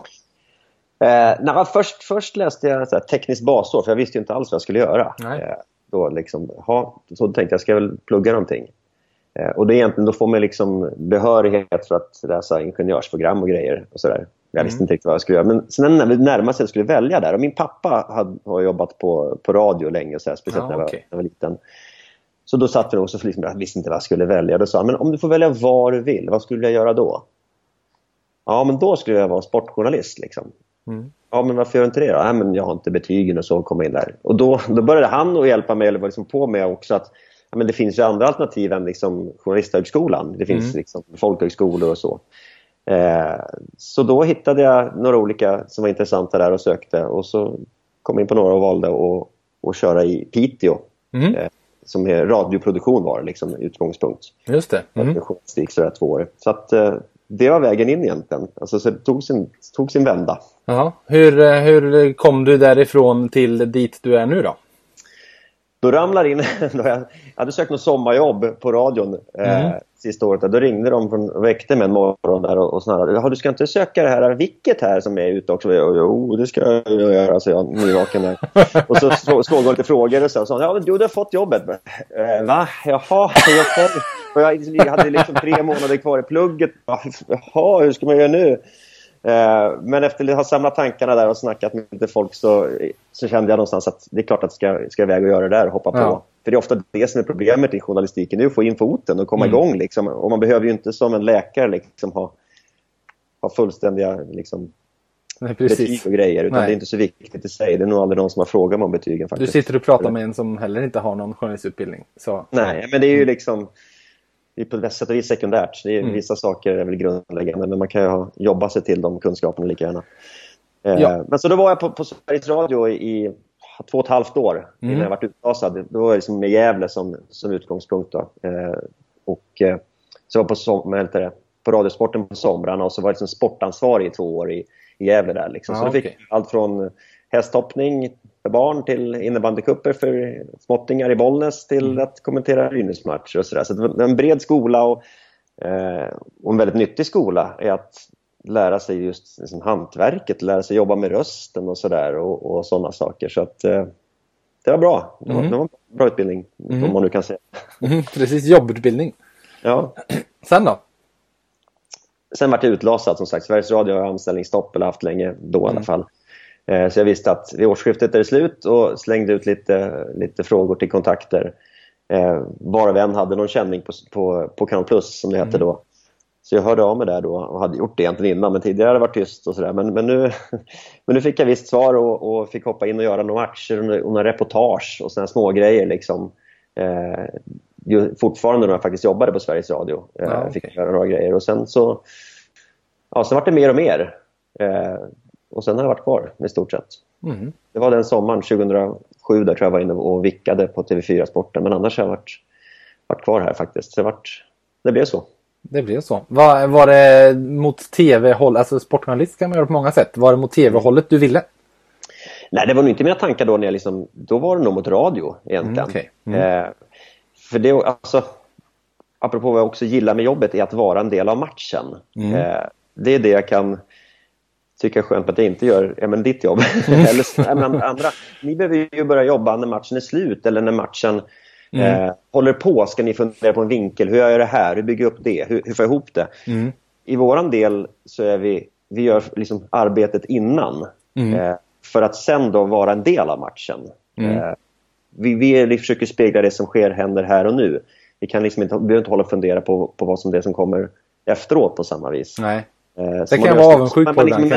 Eh, nej, först, först läste jag så här, tekniskt basår, för jag visste ju inte alls vad jag skulle göra. Eh, då, liksom, ha, så tänkte jag, jag ska väl plugga någonting. Eh, och det är egentligen, då får man liksom behörighet för att läsa ingenjörsprogram och grejer och sådär. Jag visste inte riktigt vad jag skulle göra. Men sen när vi närmade sig skulle välja där. Och min pappa hade, har jobbat på, på radio länge. Och så här, speciellt ah, när, jag, okay. när jag var liten. Så då satt vi nog så liksom, jag visste inte vad jag skulle välja. Då sa han, men om du får välja vad du vill, vad skulle jag göra då? Ja, men då skulle jag vara sportjournalist liksom. Mm. Ja, men varför gör du inte det då? Ja, men jag har inte betygen och så, komma in där. Och då, då började han att hjälpa mig, eller var liksom på mig också att ja, men det finns ju andra alternativ än liksom journalisthögskolan. Det finns mm. liksom folkhögskolor och så. Eh, så då hittade jag några olika som var intressanta där och sökte, och så kom in på några och valde att, att köra i Piteå. Mm. Eh, som är radioproduktion var liksom utgångspunkt. Just det. Mm. Journalistik så där två år. Så att eh, det var vägen in egentligen. Alltså så det tog sin, tog sin vända. Jaha. Hur, hur kom du därifrån till dit du är nu då? Då ramlar in, då jag, jag hade sökt något sommarjobb på radion eh, mm. sista året. Då ringde de från, och väckte mig en morgon där och, och sådär. Ja, du ska inte söka det här vilket här som är ute också? Jo, det ska jag göra, alltså jag är nyvaken där. Och så såg jag lite frågor och så. Och så ja, men du, du har fått jobbet. Eh, va? Jaha, jag, och jag hade liksom tre månader kvar i plugget. Jaha, hur ska man göra nu? Men efter att ha samlat tankarna där och snackat med lite folk så, så kände jag någonstans att det är klart att ska, ska jag väga och göra det där och hoppa ja. på. För det är ofta det som är problemet i journalistiken, det är att få in foten och komma mm. igång. Liksom. Och man behöver ju inte som en läkare liksom, ha, ha fullständiga liksom, betyg och grejer. Utan Nej. Det är inte så viktigt i sig. Det är nog aldrig någon som har frågat om betygen faktiskt. Du sitter och pratar med en som heller inte har någon journalistutbildning. Så. Nej, men det är ju liksom... Det är på det sättet vis sekundärt. Det är, mm. Vissa saker är väl grundläggande, men man kan ju ha, jobba sig till de kunskaperna lika gärna. Eh, ja. Men så då var jag på, på Sveriges Radio i, i två och ett halvt år mm. innan jag varit utlasad. Då var jag liksom med Gävle som, som utgångspunkt. Då. Eh, och eh, så var jag på, som, heter det, på Radiosporten på somrarna och så var jag liksom sportansvarig i två år i, i Gävle där. Liksom. Så ah, då fick okay. allt från hästhoppning för barn till innebandykupper för småttingar i Bollnäs till mm. att kommentera Rynäsmatcher och sådär. Så det var en bred skola och, eh, och en väldigt nyttig skola är att lära sig just liksom, hantverket, lära sig jobba med rösten och sådär och, och sådana saker. Så att eh, det var bra. Det var, mm. det var en bra utbildning mm. om man nu kan säga. Mm, precis, jobbutbildning. Ja. Sen då? Sen var jag utlasad som sagt. Sveriges Radio har anställningsstopp eller haft länge då mm. i alla fall. Så jag visste att vid årsskiftet är det slut och slängde ut lite, lite frågor till kontakter. Eh, var och en hade någon känning på, på, på Kanal Plus som det hette mm. då. Så jag hörde av mig där då och hade gjort det egentligen innan, men tidigare hade det varit tyst och sådär. Men, men, nu, men nu fick jag visst svar och, och fick hoppa in och göra några matcher och några reportage och sådana små grejer liksom. Eh, ju, fortfarande när jag faktiskt jobbade på Sveriges Radio eh, ja, okay. fick jag göra några grejer och sen så ja, sen var det mer och mer. Eh, Och sen har jag varit kvar i stort sett. Mm. Det var den sommaren tjugohundrasju där tror jag var inne och vickade på T V fyra-sporten. Men annars har jag varit, varit kvar här faktiskt. Så det, varit, det blev så. Det blev så. Var, var det mot tv-håll, alltså sportjournalist kan man göra på många sätt. Var det mot tv-hållet du ville? Nej, det var nog inte mina tankar då när jag liksom, då var det nog mot radio egentligen. Mm, okay. mm. eh, för det, alltså, apropå vad jag också gillar med jobbet är att vara en del av matchen. Mm. Eh, det är det jag kan... tycker jag är skönt att jag inte gör ja, men ditt jobb. eller, men andra, ni behöver ju börja jobba när matchen är slut eller när matchen mm. eh, håller på. Ska ni fundera på en vinkel? Hur gör jag det här? Hur bygger jag upp det? Hur, hur får jag ihop det? Mm. I våran del så är vi, vi gör liksom arbetet innan mm. eh, för att sen då vara en del av matchen. Mm. Eh, vi, vi, vi försöker spegla det som sker, händer här och nu. Vi kan liksom inte, vi behöver inte hålla och fundera på, på vad som det som kommer efteråt på samma vis. Nej. Det kan jag vara avundsjuk på ibland.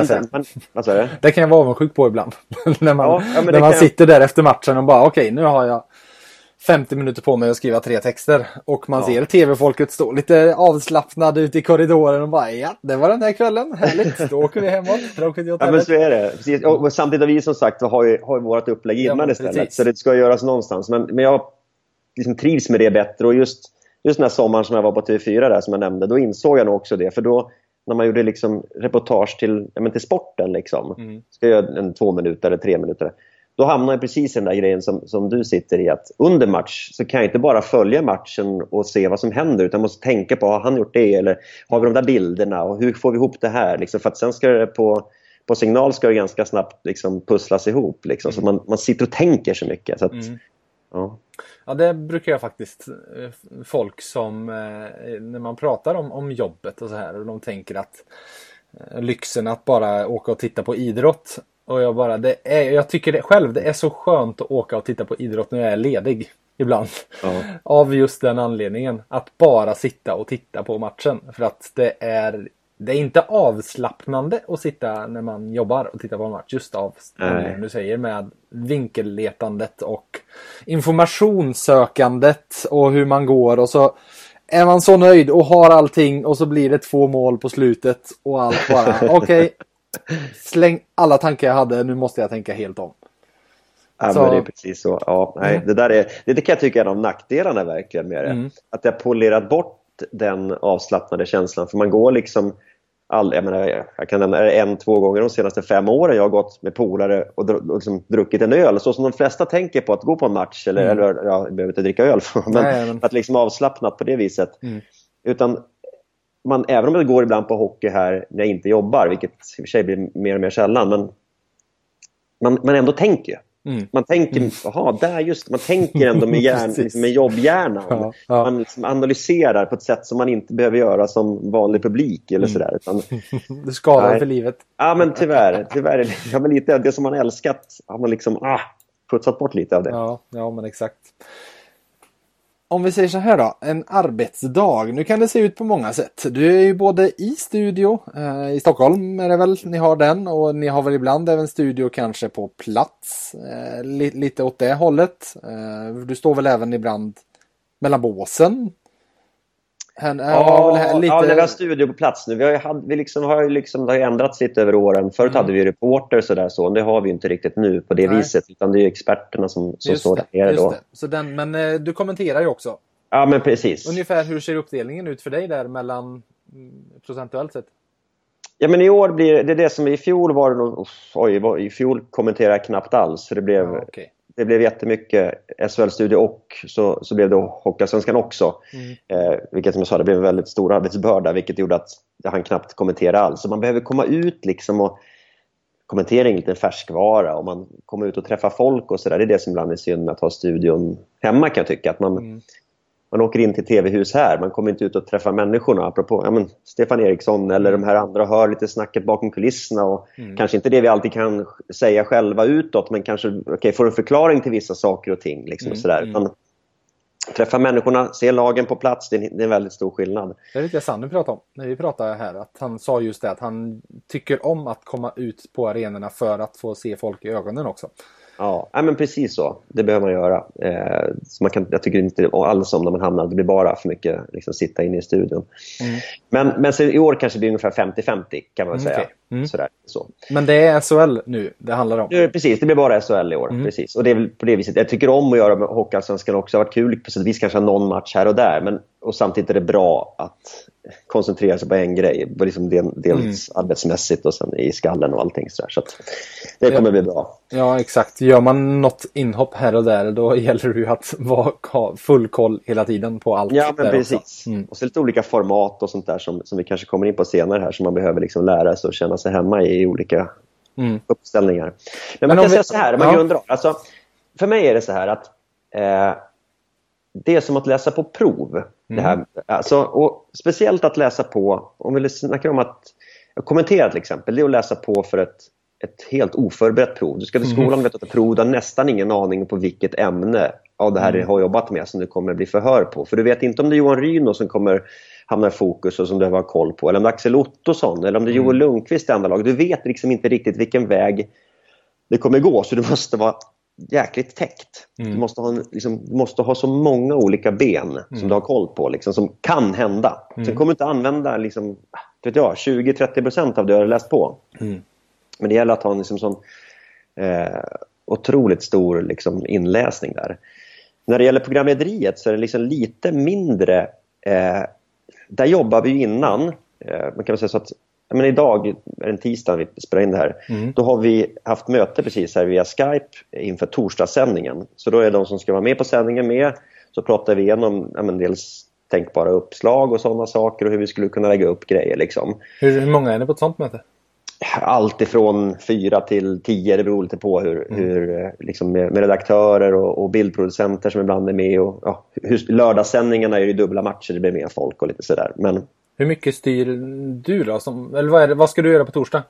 Det kan jag vara avundsjuk på ibland. när man, ja, ja, när man sitter där efter matchen och bara okej, okay, nu har jag femtio minuter på mig att skriva tre texter. Och man ja. ser tv-folket stå lite avslappnade ute i korridoren och bara ja, det var den här kvällen. Härligt, då åker vi hemåt. Ja, men så är det. Precis. Och samtidigt har vi som sagt har ju, har ju vårt upplägg innan ja, istället. Precis. Så det ska göras någonstans. Men, men jag liksom trivs med det bättre. Och just, just den här sommaren som jag var på T V fyra där som jag nämnde, då insåg jag nog också det. För då när man gjorde liksom reportage till, ja, men till sporten liksom. Mm. Ska jag göra en två minuter eller tre minuter. Då hamnar jag precis i den där grejen som, som du sitter i. Att under match så kan jag inte bara följa matchen och se vad som händer. Utan jag måste tänka på, har han gjort det? Eller har vi de där bilderna? Och hur får vi ihop det här? Liksom, för att sen ska det på, på signal ska det ganska snabbt liksom pusslas ihop. Liksom, mm. Så man, man sitter och tänker så mycket. Så att, mm. ja. Ja, det brukar jag faktiskt, folk som, när man pratar om, om jobbet och så här, och de tänker att lyxen att bara åka och titta på idrott, och jag bara, det är, jag tycker det själv, det är så skönt att åka och titta på idrott när jag är ledig ibland. Ja. Av just den anledningen, att bara sitta och titta på matchen, för att det är Det är inte avslappnande att sitta när man jobbar och titta på en match, just av det du säger med vinkelletandet och informationssökandet och hur man går, och så är man så nöjd och har allting och så blir det två mål på slutet och allt bara okej, okay, släng alla tankar jag hade, nu måste jag tänka helt om. Ja, så... men det är precis så. Ja, nej, mm. det, där är, det, det kan jag tycka är en av nackdelarna verkligen med det. Mm. Att det har polerat bort den avslappnade känslan. För man går liksom, all, jag, menar, jag kan nämna en, två gånger de senaste fem åren jag har gått med polare och, dr, och liksom druckit en öl. Så som de flesta tänker på att gå på en match. Eller, mm. eller ja, jag behöver inte dricka öl. Men, nej, men... att liksom avslappnat på det viset. Mm. Utan man, även om det går ibland på hockey här när jag inte jobbar, vilket i och för sig blir mer och mer sällan, men man, man ändå tänker. Mm. Man tänker, jaha, mm. där just, man tänker ändå med, hjärn, liksom med jobbhjärnan. Ja, ja. Man liksom analyserar på ett sätt som man inte behöver göra som vanlig publik eller mm. sådär. Utan, det skadar nej. För livet. Ja, men tyvärr. tyvärr ja, men lite, det som man älskat har man liksom ah, putsat bort lite av det. Ja, ja, men exakt. Om vi säger så här då, en arbetsdag. Nu kan det se ut på många sätt. Du är ju både i studio, eh, i Stockholm är det väl, ni har den. Och ni har väl ibland även studio kanske på plats. Eh, li- lite åt det hållet. Eh, du står väl även ibland mellan båsen. Han, ja, väl lite... ja, när vi har studio på plats nu. Vi har ju, vi liksom, har ju liksom, det har ju ändrats lite över åren. Förut mm. hade vi reporter så där så. Det har vi ju inte riktigt nu på det Nej. viset. Utan det är ju experterna som, som står där nere då. Det. Så den, men eh, du kommenterar ju också. Ja, men precis. Ungefär hur ser uppdelningen ut för dig där mellan procentuellt sett? Ja, men i år blir det det som i fjol var det nog, oj, i fjol kommenterade jag knappt alls. Så det blev... Ja, okay. Det blev jättemycket S H L-studio och så, så blev det Hockeyallsvenskan också. Mm. Eh, vilket som jag sa, det blev en väldigt stor arbetsbörda. Vilket gjorde att jag hann knappt kommentera alls. Så man behöver komma ut liksom och kommentera lite färskvara. Och man kommer ut och träffa folk och sådär. Det är det som ibland är synd med att ha studion hemma, kan jag tycka. Att man, mm. man åker in till tv-hus här. Man kommer inte ut och träffa människorna. Apropå ja, men Stefan Eriksson eller de här andra hör lite snacket bakom kulisserna. Och mm. kanske inte det vi alltid kan säga själva utåt. Men kanske okay, får en förklaring till vissa saker och ting. Liksom, mm. och sådär. Utan, träffa människorna, se lagen på plats. Det är, det är en väldigt stor skillnad. Det är lite sant du pratade om. När vi pratade här. Att han sa just det. Att han tycker om att komma ut på arenorna för att få se folk i ögonen också. Ja, men precis så. Det behöver man göra. Eh, så man kan, jag tycker inte alls om när man hamnar. Det blir bara för mycket liksom, sitta inne i studion. Mm. Men, men så i år kanske det blir ungefär femtio femtio kan man mm, säga. Okay. Mm. Sådär, så. Men det är S H L nu det handlar om? Det, precis, det blir bara S H L i år. Mm. Precis. Och det är väl på det viset. Jag tycker om att göra med Hockeyallsvenskan också. Det har varit kul på sätt och vis kanske någon match här och där. Men, och samtidigt är det bra att koncentrera sig på en grej. Liksom del, dels mm. arbetsmässigt och sen i skallen och allting. Så, så att det kommer ja. bli bra. Ja, exakt. Gör man något inhopp här och där, då gäller det ju att ha full koll hela tiden på allt. Ja, men precis. Mm. Och så lite olika format och sånt där som, som vi kanske kommer in på senare här, som man behöver liksom lära sig och känna sig hemma i olika mm. uppställningar. Men, men man kan vi... säga så här, man ja. grundar, alltså, för mig är det så här att eh, det är som att läsa på prov. Mm. Det här, alltså, och speciellt att läsa på, om vi snackar om att kommentera till exempel, det är att läsa på för ett ett helt oförberett prov. Du ska till skolan och vet att ett prov, du har nästan ingen aning på vilket ämne av det här mm. du har jobbat med som du kommer bli förhör på. För du vet inte om det är Johan Ryno som kommer hamna i fokus och som du har koll på. Eller om det är Axel Ottosson. Eller om det är Joel mm. Lundqvist i andra lag. Du vet liksom inte riktigt vilken väg det kommer gå. Så du måste vara jäkligt täckt. Mm. Du, måste ha en, liksom, du måste ha så många olika ben mm. som du har koll på. Liksom, som kan hända. Mm. Sen kommer du inte använda liksom, vet jag, tjugo till trettio procent av det du har läst på. Mm. Men det gäller att ha en liksom sån, eh, otroligt stor liksom, inläsning där. När det gäller programlederiet så är det liksom lite mindre. Eh, där jobbar vi ju innan. Eh, man kan väl säga så att men idag är det en tisdag vi spelar in det här. Mm. Då har vi haft möte precis här via Skype inför torsdagssändningen. Så då är de som ska vara med på sändningen med. Så pratar vi igenom ja, men dels tänkbara uppslag och sådana saker. Och hur vi skulle kunna lägga upp grejer liksom. Hur många är det på ett sånt möte? Allt ifrån fyra till tio, det beror lite på hur, mm. hur liksom med, med redaktörer och, och bildproducenter som ibland är med. Och, ja, hur, lördagssändningarna är ju dubbla matcher, det blir mer folk och lite sådär. Men, hur mycket styr du då? Som, eller vad, är det, vad ska du göra på torsdag?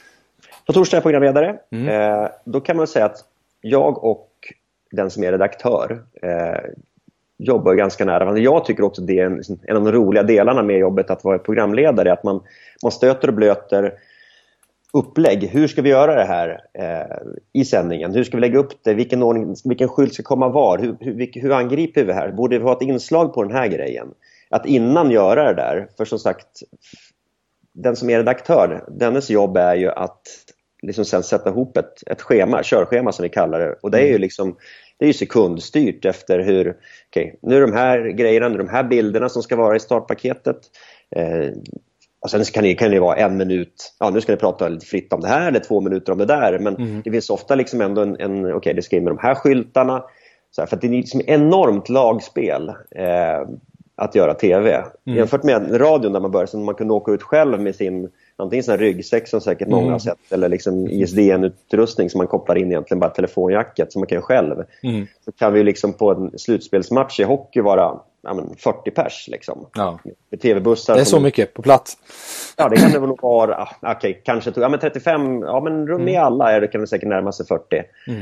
På torsdag är jag programledare. Mm. Eh, då kan man säga att jag och den som är redaktör eh, jobbar ganska nära. Jag tycker också det är en, en av de roliga delarna med jobbet att vara programledare. Att man, man stöter och blöter upplägg. Hur ska vi göra det här eh, i sändningen? Hur ska vi lägga upp det? Vilken, ordning, vilken skylt ska komma var? Hur, hur, hur angriper vi här? Borde vi ha ett inslag på den här grejen? Att innan göra det där, för som sagt, den som är redaktör, dennes jobb är ju att liksom sen sätta ihop ett, ett schema, körschema som vi kallar det. Och det är ju liksom, det är ju sekundstyrt efter hur, okej, okay, nu är de här grejerna, nu är de här bilderna som ska vara i startpaketet. Eh, och sen kan det, kan det vara en minut, ja nu ska ni prata lite fritt om det här, eller två minuter om det där. Men mm. det finns ofta liksom ändå en, en okej okay, det ska in med de här skyltarna. Så här, för att det är liksom enormt lagspel eh, att göra tv. Mm. Jämfört med radion där man börjar, så man kunde åka ut själv med sin antingen sån här ryggsäck som säkert många mm. har sett, eller liksom I S D N-utrustning som man kopplar in egentligen bara telefonjacket som man kan själv. Mm. Så kan vi liksom på en slutspelsmatch i hockey vara ja, men fyrtio pers liksom. Ja. Med tv-bussar. Det är så mycket på plats. Ja, det kan det nog vara. Okej, okay, kanske ja, men trettiofem, ja men rum med mm. alla är det, kan det säkert närma sig fyrtio. Mm.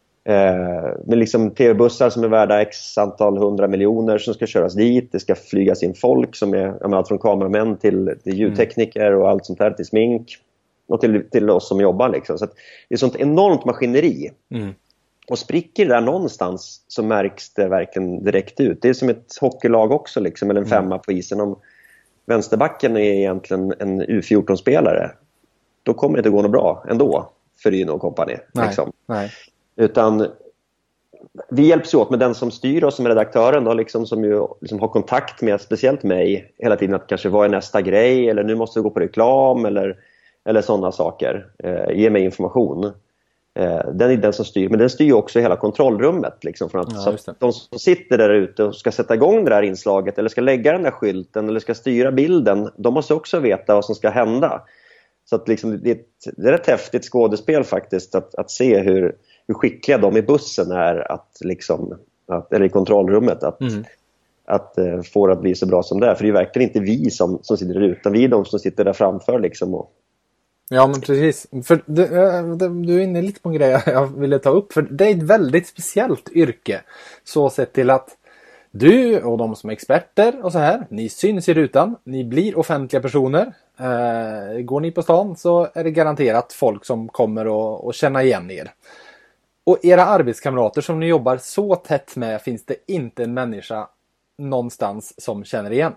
Eh, men liksom tv-bussar som är värda x antal hundra miljoner som ska köras dit. Det ska flygas in folk som är ja, allt från kameramän till, till ljudtekniker mm. och allt sånt där, till smink och till, till oss som jobbar liksom. Så att det är sånt enormt maskineri. Mm. Och spricker det där någonstans så märks det verkligen direkt ut. Det är som ett hockeylag också liksom, eller en femma mm. på isen. Om vänsterbacken är egentligen en U fjorton-spelare, då kommer det inte gå något bra ändå för Ryn och kompani. Nej, liksom. nej. Utan vi hjälps åt med den som styr oss, som är redaktören då, liksom, som ju liksom har kontakt med speciellt mig hela tiden, att kanske vad är nästa grej, eller nu måste vi gå på reklam eller, eller sådana saker. Eh, ge mig information. Eh, den är den som styr, men den styr också hela kontrollrummet liksom, för att, ja, så att de som sitter där ute och ska sätta igång det här inslaget eller ska lägga den där skylten eller ska styra bilden, de måste också veta vad som ska hända. Så att liksom, det, är ett, det är ett häftigt skådespel faktiskt att, att se hur hur skickliga de i bussen är att liksom, att, eller i kontrollrummet att, mm. att uh, få det att bli så bra som det är. För det är verkligen inte vi som, som sitter där ute, utan vi är de som sitter där framför liksom. Och... Ja, men precis. För du, du är inne lite på en grej jag ville ta upp. För det är ett väldigt speciellt yrke. Så sett till att du och de som är experter och så här, ni syns i rutan, ni blir offentliga personer. Eh, går ni på stan så är det garanterat folk som kommer och, och känna igen er. Och era arbetskamrater som ni jobbar så tätt med finns det inte en människa någonstans som känner igen.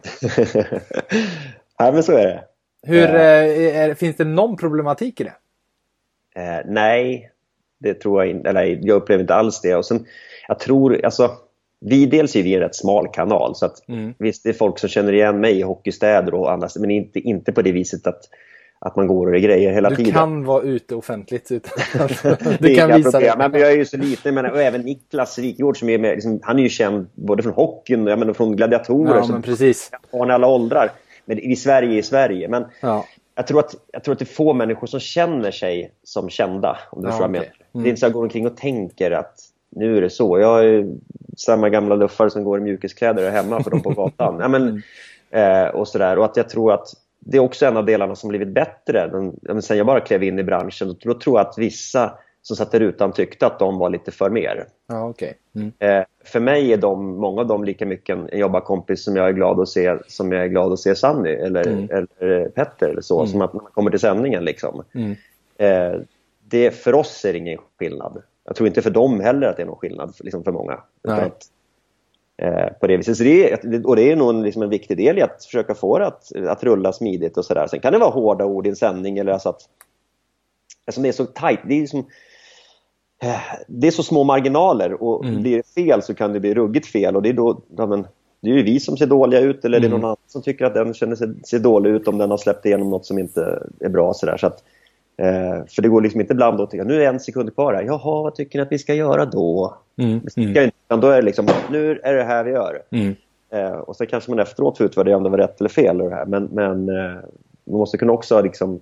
Ja, men så är det. Hur, äh, är, finns det någon problematik i det? Eh, nej, det tror jag inte. Eller jag upplever inte alls det. Och sen, jag tror, alltså, vi dels är vi en rätt smal kanal. Så att mm. visst, det är folk som känner igen mig i hockeystäder och annars. Men inte, inte på det viset att att man går och är grejer hela du tiden. Du kan vara ute offentligt utan du kan visa det. Men jag är ju så liten, men och även Niklas Wikgård som är med, liksom, han är ju känd både från hockeyn och ja, från gladiatorer. Ja, men precis. Från alla åldrar. Men i Sverige i Sverige. Men ja. jag, tror att, jag tror att det är få människor som känner sig som kända. Om du ja, okay. mm. Det är inte så att jag går omkring och tänker att nu är det så. Jag är samma gamla luffare som går i mjukiskläder hemma för dem på gatan. ja, men, eh, och sådär. Och att jag tror att det är också en av delarna som blivit bättre. Men sen jag bara klev in i branschen, då tror jag att vissa som satt där utan tyckte att de var lite för mer. Ja, okay. mm. eh, för mig är de, många av dem lika mycket en jobbarkompis som jag är glad att se, som jag är glad att se Sanny eller, mm. eller Petter eller så, mm. som att man kommer till sändningen liksom. Mm. Eh, det, för oss är det ingen skillnad. Jag tror inte för dem heller att det är någon skillnad liksom för många. Att, eh, på det viset. Så det är, och det är nog en, liksom en viktig del i att försöka få det att, att rulla smidigt och sådär. Sen kan det vara hårda ord i en sändning eller alltså att alltså det är så tajt. Det är som det är så små marginaler och mm. blir det fel så kan det bli ruggigt fel och det är då ja, men, det är ju vi som ser dåliga ut eller mm. det är någon annan som tycker att den känner sig, ser dålig ut om den har släppt igenom något som inte är bra sådär. Så att, eh, för det går liksom inte ibland att tänka, nu är en sekund kvar här. Jaha, vad tycker ni att vi ska göra då? Mm. Mm. Inte, då är det liksom, nu är det här vi gör. Mm. Eh, och så kanske man efteråt får utvärdera om det var rätt eller fel eller det här. Men, men eh, man måste kunna också liksom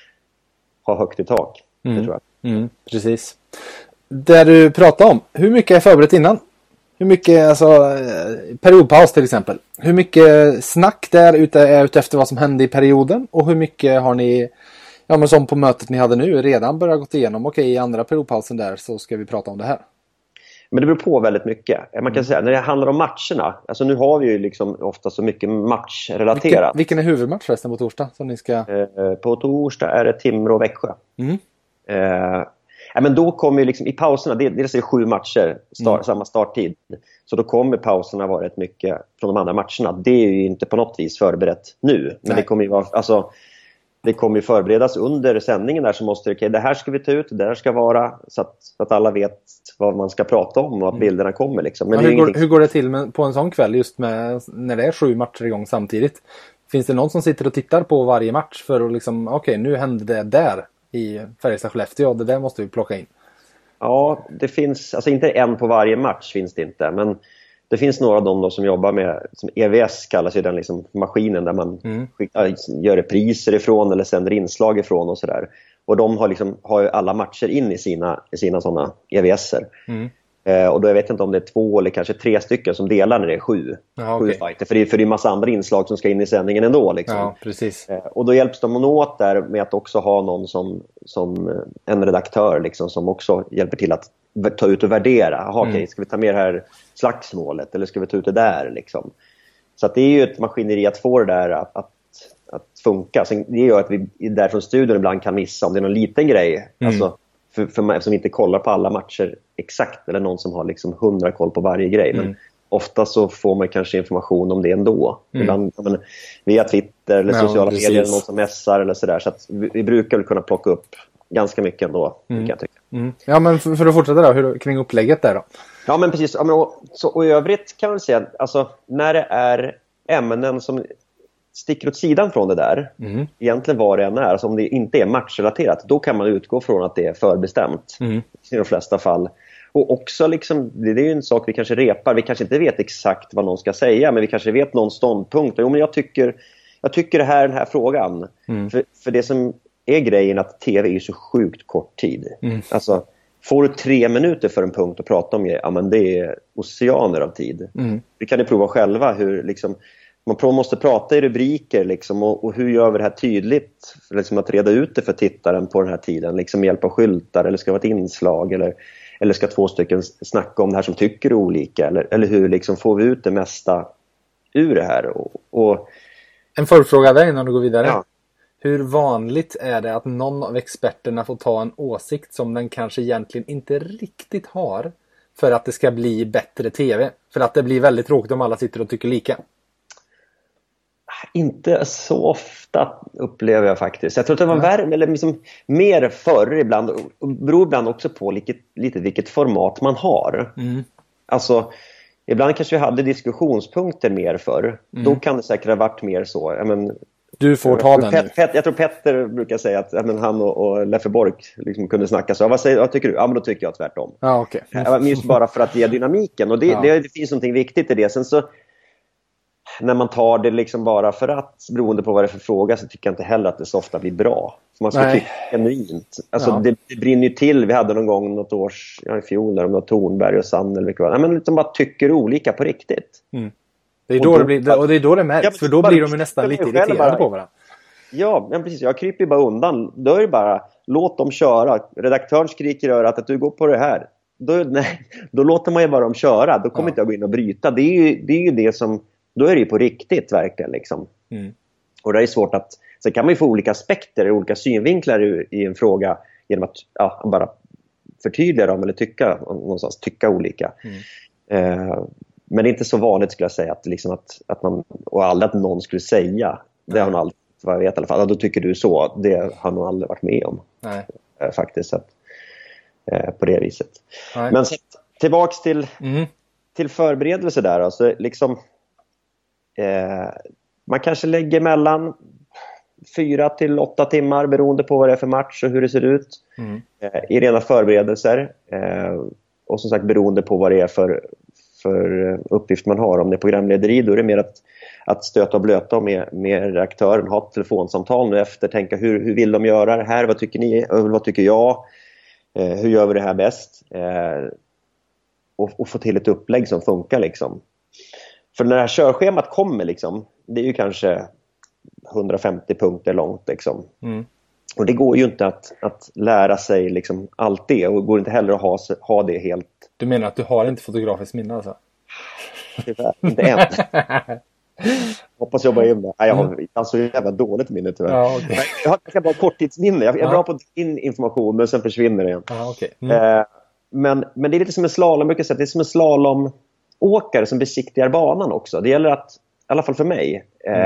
ha högt i tak. Mm. Det tror jag. Mm, precis. Det du pratade om, hur mycket är förberett innan? Hur mycket, alltså periodpaus till exempel. Hur mycket snack där ute är ute efter vad som hände i perioden? Och hur mycket har ni, ja men som på mötet ni hade nu, redan börjat gått igenom? Okej, i andra periodpausen där så ska vi prata om det här. Men det beror på väldigt mycket. Man kan mm. säga, när det handlar om matcherna, alltså nu har vi ju liksom ofta så mycket matchrelaterat. Vilken, vilken är huvudmatch förresten på torsdag? Som ni ska... Eh, på torsdag är det Timrå och Växjö. Mm. Eh, Ja, men då kommer ju liksom i pauserna, det, det är sju matcher, start, mm. samma starttid. Så då kommer pauserna vara rätt mycket från de andra matcherna. Det är ju inte på något vis förberett nu. Men Nej. det kommer ju vara, alltså, det kommer ju förberedas under sändningen där, så måste det, okay, det här ska vi ta ut, det här ska vara, så att, så att alla vet vad man ska prata om och att bilderna kommer liksom. Men ja, det är hur, går, ingenting... hur går det till med, på en sån kväll just med, när det är sju matcher igång samtidigt? Finns det någon som sitter och tittar på varje match för att liksom, okej, okay, nu hände det där i Färjestad-Skellefteå, det där måste vi plocka in? Ja, det finns, alltså inte en på varje match finns det inte, men det finns några av dem då som jobbar med, som E V S kallas ju den liksom maskinen där man mm. skickar, gör repriser ifrån eller sänder inslag ifrån och sådär. Och de har, liksom, har ju alla matcher in i sina, i sina sådana E V S-er. Mm. Eh, och då jag vet inte om det är två eller kanske tre stycken som delar när det är sju, ja, sju okay. fighter. För det, för det är en massa andra inslag som ska in i sändningen ändå. Liksom. Ja, precis. Eh, och då hjälps de åt där med att också ha någon som, som en redaktör liksom, som också hjälper till att ta ut och värdera. Aha, mm. okej, ska vi ta med det här slagsmålet eller ska vi ta ut det där liksom. Så att det är ju ett maskineri att få det där att, att, att funka. Sen det gör att vi där från studion ibland kan missa om det är någon liten grej. Mm. Alltså, för, för man, eftersom vi inte kollar på alla matcher exakt, eller någon som har liksom hundra koll på varje grej. Mm. Men ofta så får man kanske information om det ändå. Mm. Ibland men, via Twitter eller sociala ja, medier eller någon som mässar eller sådär. Så att vi, vi brukar väl kunna plocka upp ganska mycket ändå, mm. kan jag tycka. Mm. Ja, men för, för att fortsätta då, hur, kring upplägget där då? Ja, men precis. Ja, men, och, så, och i övrigt kan man säga, alltså, när det är ämnen som sticker åt sidan från det där, mm. egentligen vad det än är, alltså om det inte är matchrelaterat, då kan man utgå från att det är förbestämt mm. i de flesta fall. Och också liksom, det är ju en sak vi kanske repar, vi kanske inte vet exakt vad någon ska säga, men vi kanske vet någon ståndpunkt. Jo, men jag tycker, jag tycker det här, den här frågan. Mm. För, för det som är grejen att tv är ju så sjukt kort tid. Mm. Alltså, får du tre minuter för en punkt att prata om, ja men det är oceaner av tid. Mm. Vi kan ju prova själva hur liksom, man måste prata i rubriker liksom, och, och hur gör vi det här tydligt för liksom, att reda ut det för tittaren på den här tiden, liksom hjälpa av skyltar eller ska det vara ett inslag eller, eller ska två stycken snacka om det här som tycker olika eller, eller hur liksom, får vi ut det mesta ur det här och, och... En förfråga där innan du går vidare. Ja. Hur vanligt är det att någon av experterna får ta en åsikt som den kanske egentligen inte riktigt har för att det ska bli bättre tv? För att det blir väldigt tråkigt om alla sitter och tycker lika. Inte så ofta upplever jag faktiskt. Jag tror att det var värre, eller liksom mer förr ibland. Och beror ibland också på lite, lite vilket format man har. Mm. Alltså, ibland kanske vi hade diskussionspunkter mer förr. Mm. Då kan det säkert ha varit mer så. Jag men, du får ta den. Pet, Pet, jag tror Petter brukar säga att men, han och, och Leffe Bork liksom kunde snacka så. Vad, säger, vad tycker du? Ja, men då tycker jag tvärtom. Ja, okay. mm. Just bara för att ge dynamiken. Och det, ja. det, det finns någonting viktigt i det. Sen så när man tar det liksom bara för att, beroende på vad det är för fråga, så tycker jag inte heller att det så ofta blir bra. För man ska Nej. tycka genuint. Alltså ja. det, det brinner ju till. Vi hade någon gång något års, ja, i fjol där, om det var Tornberg och Sand eller vilka. Nej, men liksom bara tycker olika på riktigt. Mm. Det är då, då det blir, och det är då det märks, ja, för då bara, blir de ju nästan lite irriterade bara, på varandra. Ja, men precis. Jag kryper bara undan. Då är det bara, låt dem köra. Redaktören skriker i örat att du går på det här. Då, nej, då låter man ju bara dem köra. Då kommer ja. inte jag gå in och bryta. Det är ju det, är ju det som, då är det ju på riktigt verkligen liksom. Mm. Och det är svårt att, sen kan man ju få olika aspekter, olika synvinklar i, i en fråga genom att ja, bara förtydliga dem eller tycka någonstans, tycka olika. Mm. Eh, men det är inte så vanligt skulle jag säga att, liksom att, att man, och aldrig att någon skulle säga, det har nog aldrig, vad jag vet i alla fall, då tycker du så, det har nog aldrig varit med om. Nej. Eh, faktiskt att, eh, på det viset. Nej. Men så, tillbaks till, mm. till förberedelse där, alltså liksom eh, man kanske lägger mellan fyra till åtta timmar beroende på vad det är för match och hur det ser ut mm. eh, i rena förberedelser eh, och som sagt beroende på vad det är för för uppgift man har. Om det är programlederi, då är det mer att, att stöta och blöta med, med redaktören, ha ett telefonsamtal nu efter, tänka hur, hur vill de göra det här, vad tycker ni, vad tycker jag, eh, hur gör vi det här bäst, eh, och, och få till ett upplägg som funkar liksom. För när det här körschemat kommer liksom, det är ju kanske hundrafemtio punkter långt liksom. Mm. Och det går ju inte att, att lära sig liksom allt det, och det går inte heller att ha, ha det helt. Du menar att du har inte fotografiskt minne alltså? Tyvärr, inte än. Hoppas jag bara in det. Nej, jag har alltså jävla dåligt minne tyvärr. Ja, okay. Jag har ganska bra korttidsminne. Jag är ja. bra på att ta in information, men sen försvinner det igen. Ja, okay. mm. eh, men, men det är lite som en slalom, brukar säga. Det är som en slalomåkare som besiktigar banan också. Det gäller att, i alla fall för mig, eh, mm.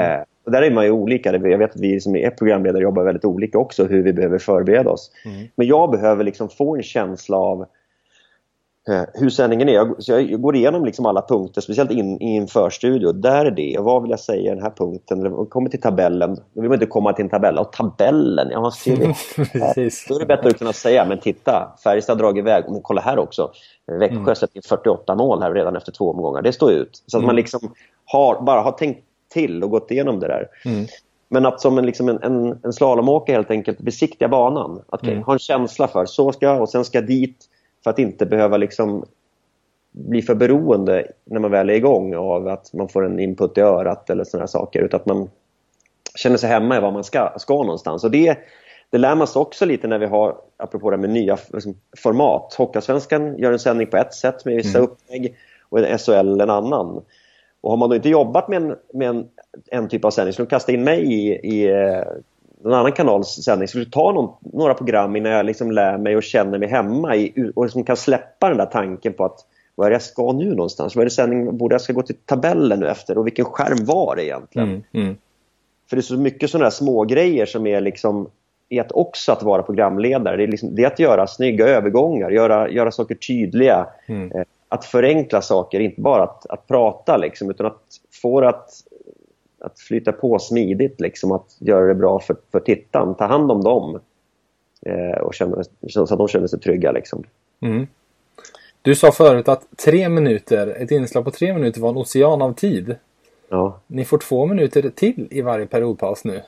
Och där är man ju olika. Jag vet att vi som är programledare jobbar väldigt olika också, hur vi behöver förbereda oss. Mm. Men jag behöver liksom få en känsla av hur sändningen är. Jag, så jag går igenom liksom alla punkter, speciellt in, i en förstudio. Där är det. Vad vill jag säga i den här punkten? Eller kommer till tabellen. Då vill man inte komma till en tabell. Och tabellen, ja, man ser det. Då är det bättre att kunna säga, men titta, Färjestad har dragit iväg. Men kolla här också. Växjö mm. sätter fyrtioåtta mål här redan efter två omgångar. Det står ut. Så att mm. man liksom har, bara har tänkt till och gått igenom det där. Mm. Men att som en, liksom en, en, en slalomåkare helt enkelt besiktiga banan. Att okay, mm. ha en känsla för, så ska jag och sen ska jag dit. För att inte behöva liksom bli för beroende när man väl är igång av att man får en input i örat eller sådana saker. Utan att man känner sig hemma i vad man ska, ska någonstans. Och det, det lär man sig också lite när vi har, apropå det med nya liksom, format. Hockeyallsvenskan gör en sändning på ett sätt med vissa mm. upplägg och en S H L en annan. Och har man då inte jobbat med en, med en, en typ av sändning, så de kastar in mig i... i någon annan kanals sändning, så ta någon, några program innan jag liksom lär mig och känner mig hemma i, och liksom kan släppa den där tanken på att vad är det jag ska nu någonstans? Vad är det sändning, borde jag ska gå till tabellen nu efter? Och vilken skärm var det egentligen? Mm, mm. För det är så mycket sådana här små grejer som är liksom i att också att vara programledare. Det är, liksom, det är att göra snygga övergångar, göra, göra saker tydliga, mm. eh, att förenkla saker, inte bara att, att prata liksom, utan att få det att att flyta på smidigt, liksom, att göra det bra för, för tittaren, ta hand om dem eh, och känna, så att de känner sig trygga. Liksom. Mm. Du sa förut att tre minuter, ett inslag på tre minuter var en ocean av tid. Ja. Ni får två minuter till i varje periodpaus nu.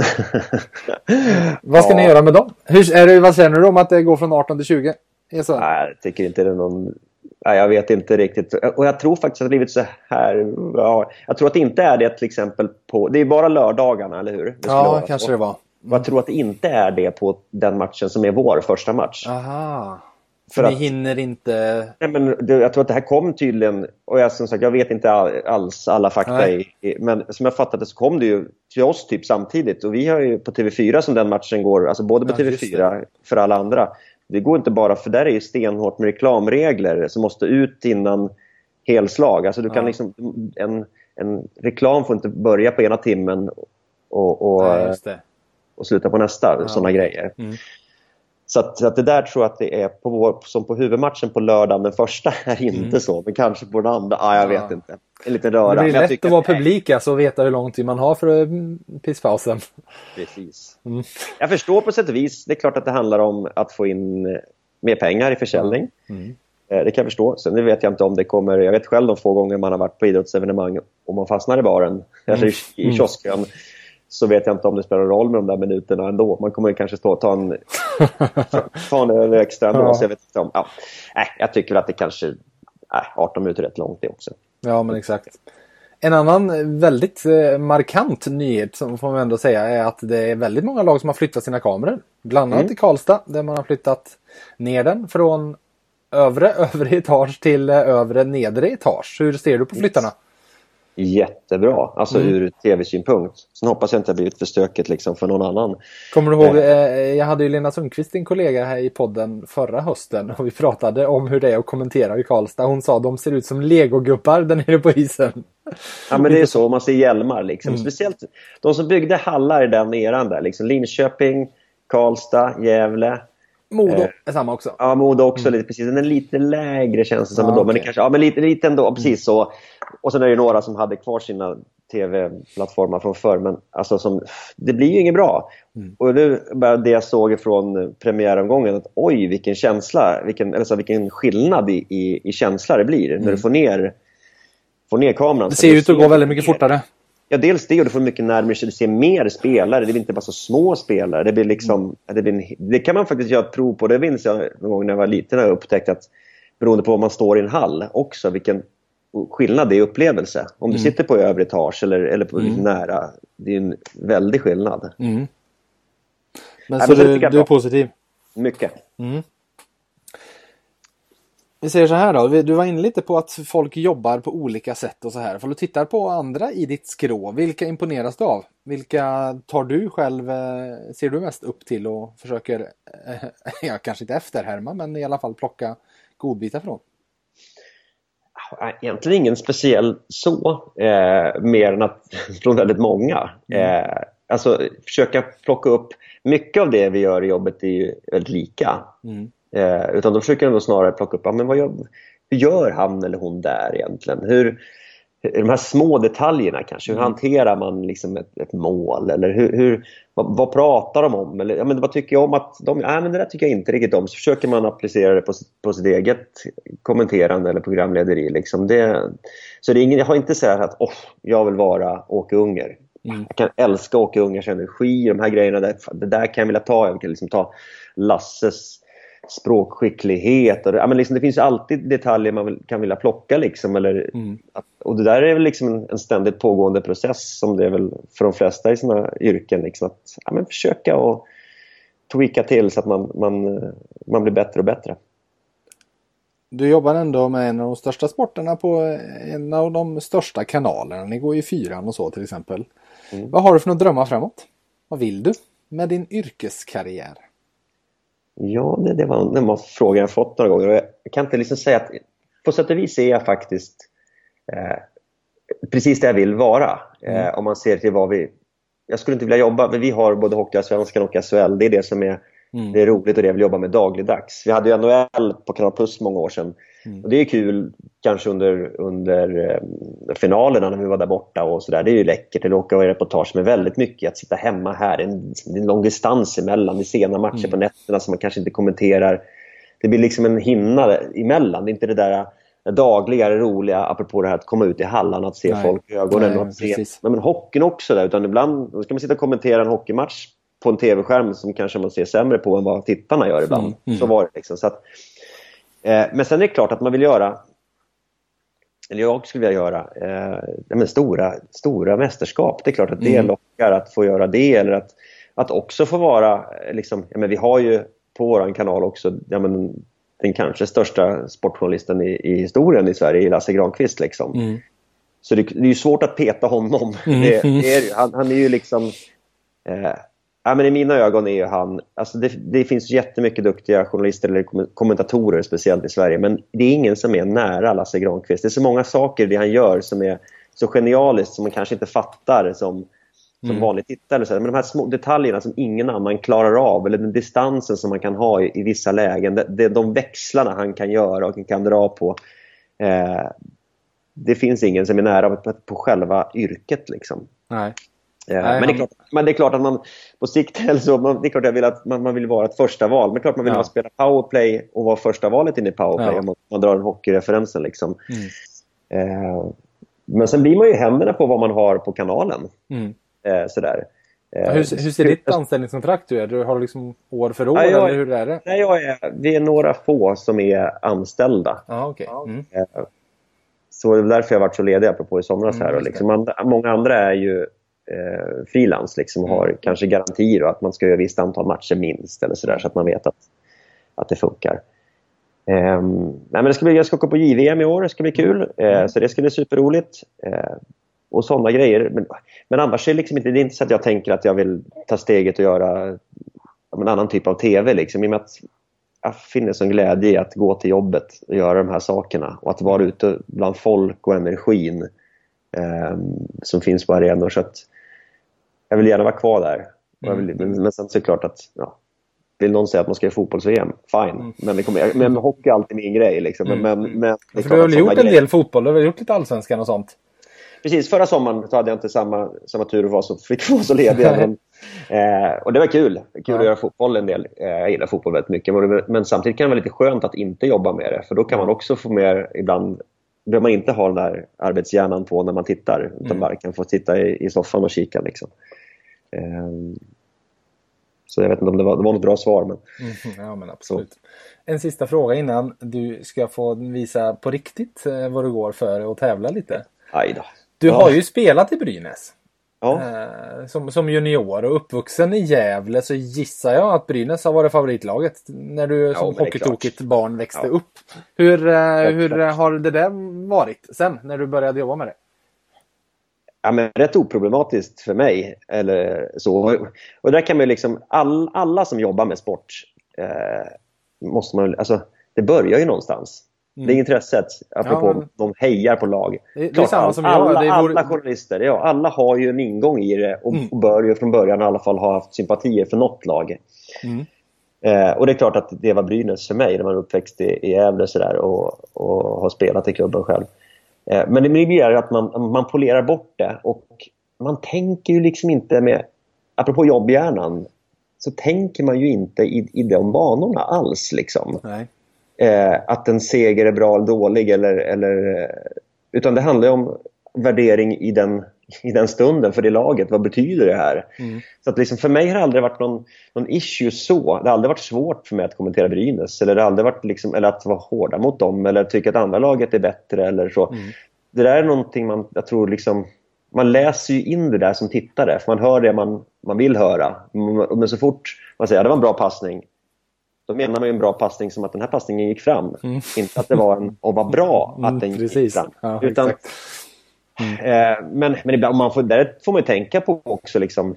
Vad ska ja. ni göra med dem? Hur, är det, vad känner du om att det går från arton till tjugo? Är så? Nej, jag tycker inte det är någon... Nej, jag vet inte riktigt. Och jag tror faktiskt att det har blivit så här... Ja, jag tror att det inte är det till exempel på... Det är bara lördagarna, eller hur? Det ja, kanske det var. Mm. Jag tror att det inte är det på den matchen som är vår första match. Aha. För, För ni att, hinner inte... Nej, men jag tror att det här kom tydligen... Och jag, som sagt, jag vet inte alls alla fakta i, men som jag fattade så kom det ju till oss typ samtidigt. Och vi har ju på T V fyra som den matchen går, alltså både på ja, T V fyra för alla andra. Det går inte bara, för där är ju stenhårt med reklamregler som måste ut innan helslag. Alltså du kan ja. liksom... En, en reklam får inte börja på ena timmen och, och, Nej, just det. och sluta på nästa. Ja. Sådana grejer. Mm. Så, att, så att det där tror jag att det är på vår, som på huvudmatchen på lördagen. Den första är inte mm. så, men kanske på den andra. Ah, jag ja. vet inte. En liten röra. Det blir lätt att vara publik, alltså, och veta hur lång tid man har för pisspausen. Precis. Mm. Jag förstår på sätt och vis. Det är klart att det handlar om att få in mer pengar i försäljning. Mm. Mm. Det kan jag förstå. Sen nu vet jag inte om det kommer... Jag vet själv de få gånger man har varit på idrottsevenemang och man fastnar i baren. Mm. Eller i, i kiosken. Så vet jag inte om det spelar roll med de där minuterna ändå. Man kommer kanske stå och ta en, ta en öl extra ändå. Ja. Så jag vet inte om... Ja. Nej, jag tycker att det kanske... Nej, arton minuter är rätt långt det också. Ja, men exakt. En annan väldigt eh, markant nyhet som får man ändå säga är att det är väldigt många lag som har flyttat sina kameror. Bland annat mm. i Karlstad, där man har flyttat ner den från övre, övre etage till eh, övre nedre etage. Hur ser du på flyttarna? Jättebra, alltså mm. ur tv-synpunkt. Sen hoppas jag inte har blivit för stökigt liksom för någon annan. Kommer du ihåg, eh, jag hade ju Lena Sundqvist, din kollega här i podden förra hösten, och vi pratade om hur det är att kommentera i Karlstad. Hon sa att de ser ut som legogubbar där nere på isen. Ja, men det är så, man ser hjälmar liksom. Mm. Speciellt de som byggde hallar i den eran där, liksom Linköping, Karlstad, Gävle. Modo eh, är samma också. Ja, Modo också, mm. lite, precis. Den är lite lägre känns det som ja, ändå, okay. men det kanske, ja, men lite, lite ändå, precis mm. så. Och sen är det några som hade kvar sina tv-plattformar från förr, men alltså som, det blir ju inget bra. Mm. Och nu bara det jag såg från premiäromgången, att oj, vilken känsla, vilken, eller så, vilken skillnad i, i, i känsla det blir mm. när du får ner, får ner kameran. Det ser ut att gå väldigt mycket fortare. Ja, dels det, och du får mycket närmare, så du ser mer spelare. Det blir inte bara så små spelare. Det blir liksom, mm. det, blir en, det kan man faktiskt göra ett prov på. Det minns jag någon gång när jag var liten, när jag upptäckte att beroende på var man står i en hall också, vilken skillnad det är i upplevelse. Om du mm. sitter på övre etage eller, eller på mm. nära, det är en väldig skillnad. Mm. Men så, så du, du är positiv? Mycket. Mm. Vi säger så här då, du var inne lite på att folk jobbar på olika sätt och så här. För du tittar på andra i ditt skrå, vilka imponeras du av? Vilka tar du själv, ser du mest upp till och försöker, ja kanske inte efterhärma, men i alla fall plocka godbitar från? Egentligen ingen speciell så, eh, mer än att från väldigt många. Mm. Eh, alltså försöka plocka upp, mycket av det vi gör i jobbet är ju väldigt lika. Mm. Eh, utan de försöker ändå snarare plocka upp, ja, men vad gör, hur gör han eller hon där egentligen? Hur, de här små detaljerna kanske, hur mm. hanterar man liksom ett, ett mål? Eller hur, hur, vad, vad pratar de om? Eller, ja, men vad tycker jag om att de, ja, men det där tycker jag inte riktigt om. Så försöker man applicera det på, på sitt eget kommenterande eller programlederi. Liksom. Det, så det är ingen, jag har inte sagt att oh, jag vill vara Åke Unger. Mm. Jag kan älska Åke Ungers energi, de här grejerna. Där, det där kan jag vilja ta. Jag kan liksom ta Lasses språkskicklighet och det, ja, men liksom, det finns ju alltid detaljer man vill, kan vilja plocka liksom, eller, mm. att, och det där är väl liksom en, en ständigt pågående process som det är väl för de flesta i sina yrken liksom, att ja, men försöka och tweaka till så att man, man, man blir bättre och bättre. Du jobbar ändå med en av de största sporterna på en av de största kanalerna. Ni går i fyran och så till exempel. Mm. Vad har du för några drömmar framåt? Vad vill du med din yrkeskarriär? Ja, det, det var den var frågan jag fått några gånger. Jag kan inte liksom säga att på sätt och vis är jag faktiskt eh, precis där jag vill vara. Eh, mm. Om man ser till vad vi... Jag skulle inte vilja jobba, men vi har både Hockeyallsvenskan och S H L. Det är det som är, mm. det är roligt och det jag vill jobba med dagligdags. Vi hade ju N H L på Kanal Plus många år sedan. Mm. Och det är kul kanske under, under eh, finalerna när vi var där borta och sådär. Det är ju läckert att åka och göra reportage med väldigt mycket. Att sitta hemma här, en, en lång distans emellan i sena matcher mm. på nätterna som man kanske inte kommenterar. Det blir liksom en hinna emellan. Det är inte det där dagliga, roliga, apropå det här att komma ut i hallan att se nej. folk i ögonen. Nej, och att se, men, men hockeyn också där, utan ibland då ska man sitta och kommentera en hockeymatch på en tv-skärm som kanske man ser sämre på än vad tittarna gör ibland. Mm. Mm. Så var det liksom. Så att, eh, men sen är det klart att man vill göra, eller jag skulle vilja göra eh, men stora, stora mästerskap. Det är klart att det mm. lockar att få göra det, eller att, att också få vara liksom, ja, men vi har ju på våran kanal också, ja, men den kanske största sportjournalisten i, i historien i Sverige, Lasse Granqvist liksom. Mm. Så det, det är ju svårt att peta honom. Mm. Det, det är, han, han är ju liksom eh, ja, men i mina ögon är ju han, alltså det, det finns jättemycket duktiga journalister eller kommentatorer speciellt i Sverige, men det är ingen som är nära Lasse Granqvist. Det är så många saker det han gör som är så genialiskt som man kanske inte fattar som som mm. vanligt tittare. Men de här små detaljerna som ingen annan klarar av, eller den distansen som man kan ha i, i vissa lägen, det, det, de växlarna han kan göra och kan dra på, eh, det finns ingen som är nära på, på själva yrket liksom. Nej. Eh, Nej, men, det är klart, men det är klart att man på sikt, alltså, man, det är klart jag vill att man, man vill vara ett första val, men klart man vill ja. spela powerplay och vara första valet in i powerplay, ja. om man, man drar en hockeyreferensen liksom. Mm. Eh, men sen blir man ju händerna på vad man har på kanalen. Mm. Eh, sådär. Eh, hur, hur ser ditt anställningskontrakt ut? Du har liksom år för år, ja, jag, eller hur är det? Nej, jag är, vi är några få som är anställda. Ah, okay. mm. eh, så det är därför jag har varit så ledig apropå i somras mm, här. Och liksom, andra, många andra är ju eh, frilans liksom, och har mm. kanske garantier och att man ska göra ett visst antal matcher minst eller sådär, så att man vet att, att det funkar. Eh, nej, men det ska bli, jag ska åka på J V M i år, det ska bli kul. Eh, så det ska bli superroligt. Eh, och sådana grejer. Men, men annars är det liksom inte, det är inte så att jag tänker att jag vill ta steget och göra en annan typ av tv liksom. I och med att jag finner sån glädje i att gå till jobbet och göra de här sakerna. Och att vara ute bland folk och energin eh, som finns på arenor. Så att jag vill gärna vara kvar där. Och jag vill, men, men sen så är det klart att ja, vill någon säga att man ska göra fotbolls-V M, fine. Mm. Men, det kommer, men hockey är alltid min grej liksom. Men, mm. men, men, för du har väl gjort en grej. del fotboll, du har väl gjort lite allsvenskan och sånt? Precis, förra sommaren så hade jag inte samma, samma tur och var så fick vara så ledig. men, eh, och det var kul. Kul ja. att göra fotboll en del. Eh, jag gillar fotboll väldigt mycket. Men, men samtidigt kan det vara lite skönt att inte jobba med det. För då kan man också få mer, ibland behöver man inte ha den där arbetshjärnan på när man tittar. Utan mm. bara kan få sitta i, i soffan och kika liksom. Eh, så jag vet inte om det var, det var något bra svar. Men, mm, ja men absolut. Så. En sista fråga innan du ska få visa på riktigt eh, vad du går för och tävla lite. Aj då. Du ja. har ju spelat i Brynäs ja. eh, som, som junior och uppvuxen i Gävle, så gissar jag att Brynäs har varit favoritlaget när du ja, som hockeytokigt barn växte ja. upp. Hur, eh, hur har det där varit sen när du började jobba med det? Ja, men rätt oproblematiskt för mig. Eller så. Och där kan man ju liksom, all, alla som jobbar med sport eh, måste man, alltså det börjar ju någonstans. Mm. Det är intresset, apropå ja. De hejar på lag. Det, det är Klart, samma som jag. Alla, det är alla vår... journalister, ja, alla har ju en ingång i det och, mm. och bör ju från början i alla fall ha haft sympatier för något lag. Mm. Eh, och det är klart att det var Brynäs för mig när man uppväxt i, i Gävle så där, och, och har spelat i klubben själv. Eh, men det blir att man, man polerar bort det och man tänker ju liksom inte med, apropå jobbhjärnan, så tänker man ju inte i, i de banorna alls liksom. Nej. Eh, att en seger är bra eller dålig eller, eller, utan det handlar om värdering i den, i den stunden för det laget. Vad betyder det här? Mm. Så att liksom för mig har det aldrig varit någon, någon issue så. Det har aldrig varit svårt för mig att kommentera Brynäs eller, det har aldrig varit liksom, eller att vara hårda mot dem eller tycka att andra laget är bättre eller så. Mm. Det där är någonting man, jag tror liksom, man läser ju in det där som tittare för man hör det man, man vill höra. Men så fort man säger att ja, det var en bra passning, då menar man ju en bra passning som att den här passningen gick fram. Mm. Inte att det var en, och var bra att mm, den precis. gick fram. Ja, utan, mm. eh, men, men ibland man får, där får man ju tänka på också liksom,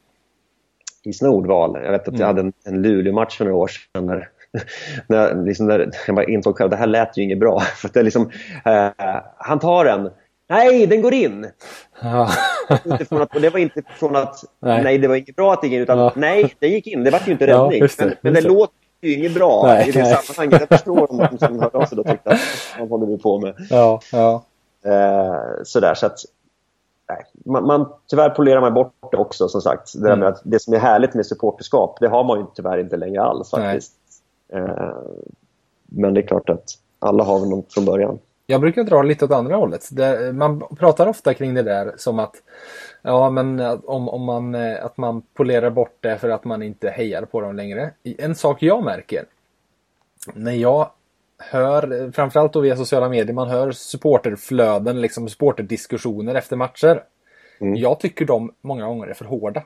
i sina ordval. Jag vet att mm. jag hade en, en Luleå-match för några år sedan när, när, liksom, när jag bara insåg själv att det här lät ju inget bra. För att det liksom, eh, han tar en. Nej, den går in. Ja. Inte från att, och det var inte från att nej, nej det var inget bra att det gick in, utan ja. nej, den gick in. Det var ju inte räddning. Ja, det, men, men det, det låter ju inget bra nej, i det nej. sammanhanget. Jag förstår om de som hörde av sig då tyckte att vad håller vi på med. Ja, ja. Eh, sådär, så att nej, man, man, tyvärr polerar man bort det också, som sagt. Det, där med att det som är härligt med supporterskap, det har man ju tyvärr inte längre alls faktiskt. Eh, men det är klart att alla har väl något från början. Jag brukar dra lite åt andra hållet. Det, man pratar ofta kring det där som att ja, men om, om man, att man polerar bort det för att man inte hejar på dem längre. En sak jag märker när jag hör, framförallt då via sociala medier, man hör supporterflöden, liksom supporterdiskussioner efter matcher. Mm. Jag tycker de många gånger är för hårda.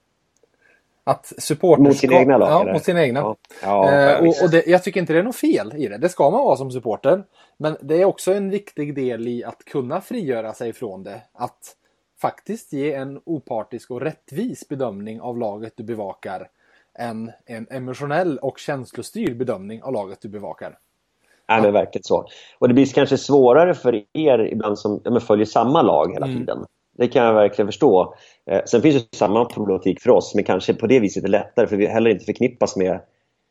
Att supporter mot sina egna lag? Ja, mot sina egna. Ja. Ja, eh, och och det, jag tycker inte det är något fel i det. Det ska man vara som supporter. Men det är också en viktig del i att kunna frigöra sig från det. Att faktiskt ge en opartisk och rättvis bedömning av laget du bevakar. Än en emotionell och känslostyrd bedömning av laget du bevakar. Ja, men verkligen så. Och det blir kanske svårare för er ibland som ja, följer samma lag hela tiden. Mm. Det kan jag verkligen förstå. Eh, sen finns det samma problematik för oss, men kanske på det viset är det lättare för vi heller inte förknippas med,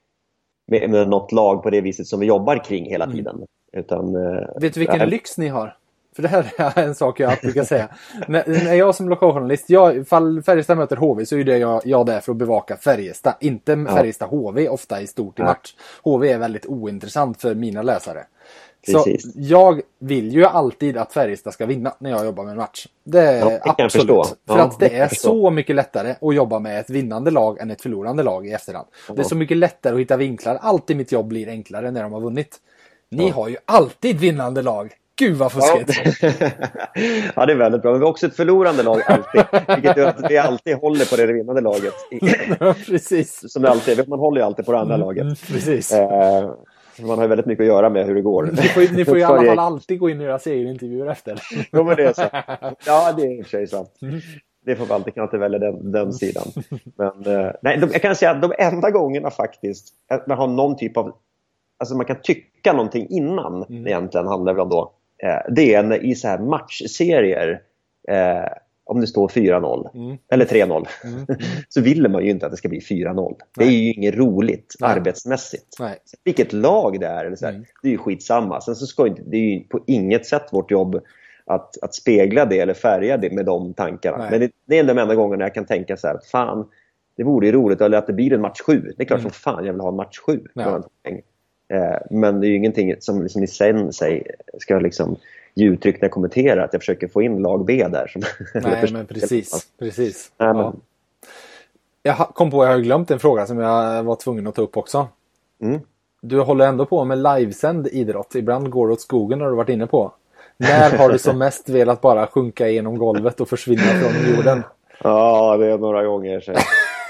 med, med något lag på det viset som vi jobbar kring hela tiden. Mm. Utan, eh, Vet du vilken äh, lyx ni har? För det här är en sak jag alltid brukar säga. när, när jag som lokaljournalist, jag, ifall Färjestad möter H V så är det jag, jag där för att bevaka Färjestad. Inte ja. Färjestad H V ofta i stort i match. Ja. H V är väldigt ointressant för mina läsare. Precis. Så jag vill ju alltid att Färjestad ska vinna när jag jobbar med en match. Det är ja, det absolut. Ja, för att det, det är så mycket lättare att jobba med ett vinnande lag än ett förlorande lag i efterhand. Ja. Det är så mycket lättare att hitta vinklar. Alltid mitt jobb blir enklare när de har vunnit. Ni ja. har ju alltid vinnande lag. Gud vad fuskigt. Ja. ja, det är väldigt bra. Men vi har också ett förlorande lag alltid. Vilket gör att vi alltid håller på det vinnande laget. Ja, precis. Som det alltid är. Man håller ju alltid på det andra mm, laget. Precis. Eh, man har ju väldigt mycket att göra med hur det går. Ni får, ni får ju i alla fall alltid gå in och göra segerintervjuer efter. Ja, men det är så. Ja, det är i och för sig sant. Det får vi alltid, kan alltid välja den, den sidan. Men eh, nej, de, jag kan säga att de enda gångerna faktiskt att man har någon typ av, alltså man kan tycka någonting innan mm. egentligen handlar det om då. Eh, det är när, i så här matchserier eh, om det står fyra noll mm. eller tre noll mm. så vill man ju inte att det ska bli fyra noll. Det är ju inget roligt Nej. arbetsmässigt. Nej. Vilket lag det är, eller så här, mm. det är ju skitsamma. Sen så ska inte, det är ju på inget sätt vårt jobb att, att spegla det eller färga det med de tankarna. Nej. Men det, det är de enda gångerna jag kan tänka så här, fan, det vore ju roligt eller att det blir en match sju. Det är klart mm. som fan jag vill ha en match sju. Ja. Eh, men det är ju ingenting som liksom i sen sig ska liksom ge uttryck när jag kommenterar att jag försöker få in lag B där. Som Nej, men precis. precis. Nej, men... ja. Jag kom på att jag har glömt en fråga som jag var tvungen att ta upp också. Mm. Du håller ändå på med livesänd idrott. Ibland går det åt skogen, har du varit inne på. När har du som mest velat bara sjunka igenom golvet och försvinna från jorden? Ja, det är några gånger sedan.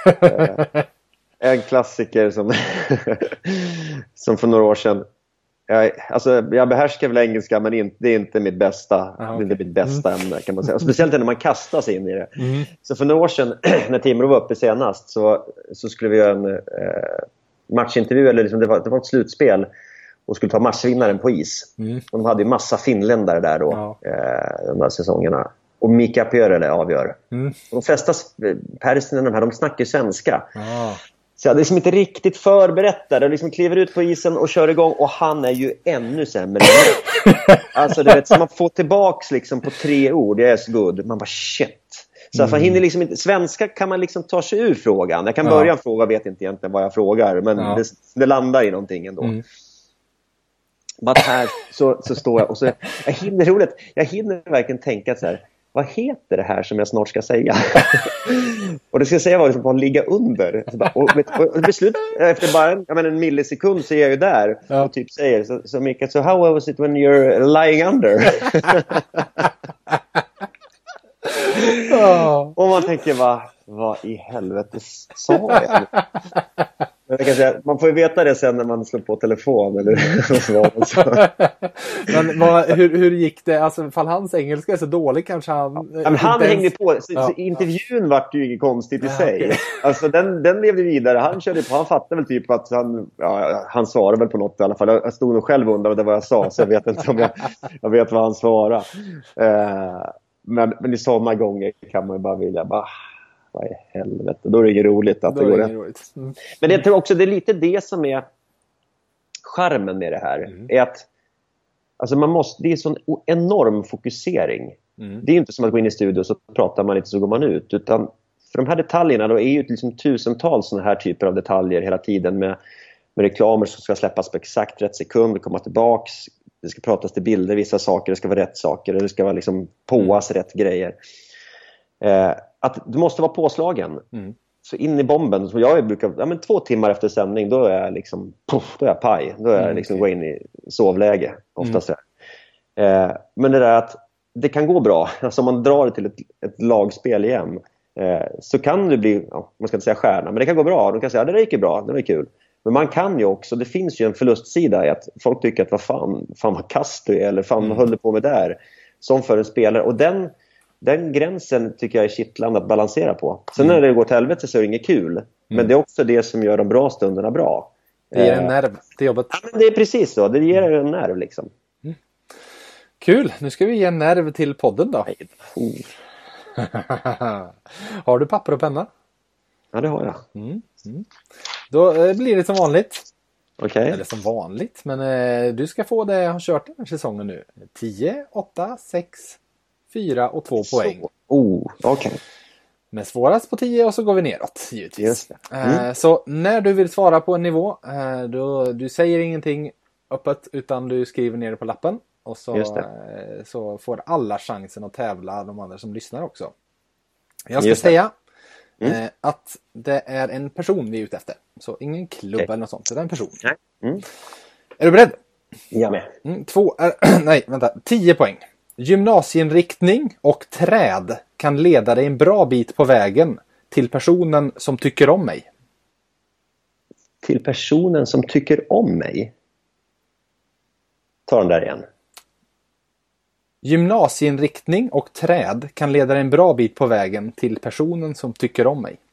En klassiker som som för några år sedan. Jag, alltså, jag behärskar väl engelska, men inte, det är inte mitt bästa. Aha, okay. Det är inte mitt bästa mm. ämne kan man säga. Och speciellt när man kastar sig in i det. Mm. Så för några år sedan när Timrå var uppe senast så, så skulle vi göra en eh, matchintervju. Eller liksom, det, var, det var ett slutspel. och skulle ta matchvinnaren på is. Mm. De hade ju massa finländare där då, ja. eh, de där säsongerna. Och Mika Pyörälä avgör. Mm. De flesta persierna de här, de snackar svenska. Ja. Så jag hade liksom inte riktigt förberett där. Och liksom kliver ut på isen och kör igång. Och han är ju ännu sämre. Alltså du vet, så man får tillbaks liksom på tre ord. Det är så good. Man bara shit. Så mm. för hinner liksom inte, svenska kan man liksom ta sig ur frågan. Jag kan ja. börja en fråga, vet inte egentligen vad jag frågar. Men ja. det, det landar i någonting ändå. Mm. Men här så, så står jag och så jag hinner roligt. Jag hinner verkligen tänka så här. Vad heter det här som jag snart ska säga? Och det ska jag säga var liksom att ligga under. Och, och beslut, efter bara en, jag menar, en millisekund så är jag ju där. Ja. Och typ säger så, så Mika, so how was it when you're lying under? Oh. Och man tänker, vad, vad i helvete sa jag? Jag kan säga, man får ju veta det sen när man slår på telefon eller så. Men vad, hur, hur gick det? Alltså, fall hans engelska är så dålig kanske han... Ja, men han hängde ens... på. Så, ja, så intervjun ja. Vart ju inget konstigt i ja, sig. Okay. Alltså den, den levde vidare. Han körde på. Han fattade väl typ att han... Ja, han svarade väl på något i alla fall. Jag stod nog själv under det vad jag sa. Så jag vet inte om jag, jag vet vad han svarade. Uh, men, men i sådana gånger kan man ju bara vilja... Bara, vad i helvete. Då är det inget roligt att då det går det. Roligt. Mm. Men jag tror också det är lite det som är charmen med det här. Mm. Är att alltså man måste, det är sån enorm fokusering. Mm. Det är inte som att gå in i studio och så pratar man lite så går man ut. Utan för de här detaljerna då är ju liksom tusentals såna här typer av detaljer hela tiden. Med, med reklamer som ska släppas på exakt rätt sekund. Komma tillbaks. Det ska pratas till bilder, vissa saker. Det ska vara rätt saker. Det ska vara liksom påas mm. rätt grejer. Eh, att du måste vara påslagen. Mm. Så in i bomben. Så jag brukar, ja, men två timmar efter sändning då är jag liksom, puff, då är jag paj. Då är jag mm, liksom okay. gå in i sovläge oftast. Mm. Eh, men det där att det kan gå bra. Alltså om man drar det till ett, ett lagspel igen. Eh, så kan det bli, ja, man ska inte säga stjärna. Men det kan gå bra. De kan säga, ja, det gick ju bra. Det var kul. Men man kan ju också, det finns ju en förlustsida i att folk tycker att vad fan, fan vad kast du är. Eller fan mm. vad höll du på med där. Som för en spelare. Och den Den gränsen tycker jag är kittlande att balansera på. Sen mm. när det går till helvete så är det inget kul. Mm. Men det är också det som gör de bra stunderna bra. Det ger en nerv till jobbet. Ja, men det är precis så. Det ger en nerv liksom. Mm. Kul. Nu ska vi ge en nerv till podden då. Oh. Har du papper och penna? Ja, det har jag. Mm. Mm. Då eh, blir det som vanligt. Okej. Okay. Eller som vanligt. Men eh, du ska få det jag har kört den här säsongen nu. tio, åtta, sex... fyra och två poäng. Oh, okej. Okay. Med svårast på tio och så går vi neråt, givetvis. Just det. Mm. Så när du vill svara på en nivå, då, du säger ingenting öppet utan du skriver ner det på lappen. Och så, så får alla chansen att tävla, de andra som lyssnar också. Jag ska säga mm. att det är en person vi är ute efter. Så ingen klubb okay. eller något sånt, det är en person. Mm. Är du beredd? Jag med. Mm, två, är, nej, vänta, tio poäng. Gymnasieinriktning och träd kan leda dig en bra bit på vägen till personen som tycker om mig. Till personen som tycker om mig? Ta den där igen. Gymnasieinriktning och träd kan leda dig en bra bit på vägen till personen som tycker om mig.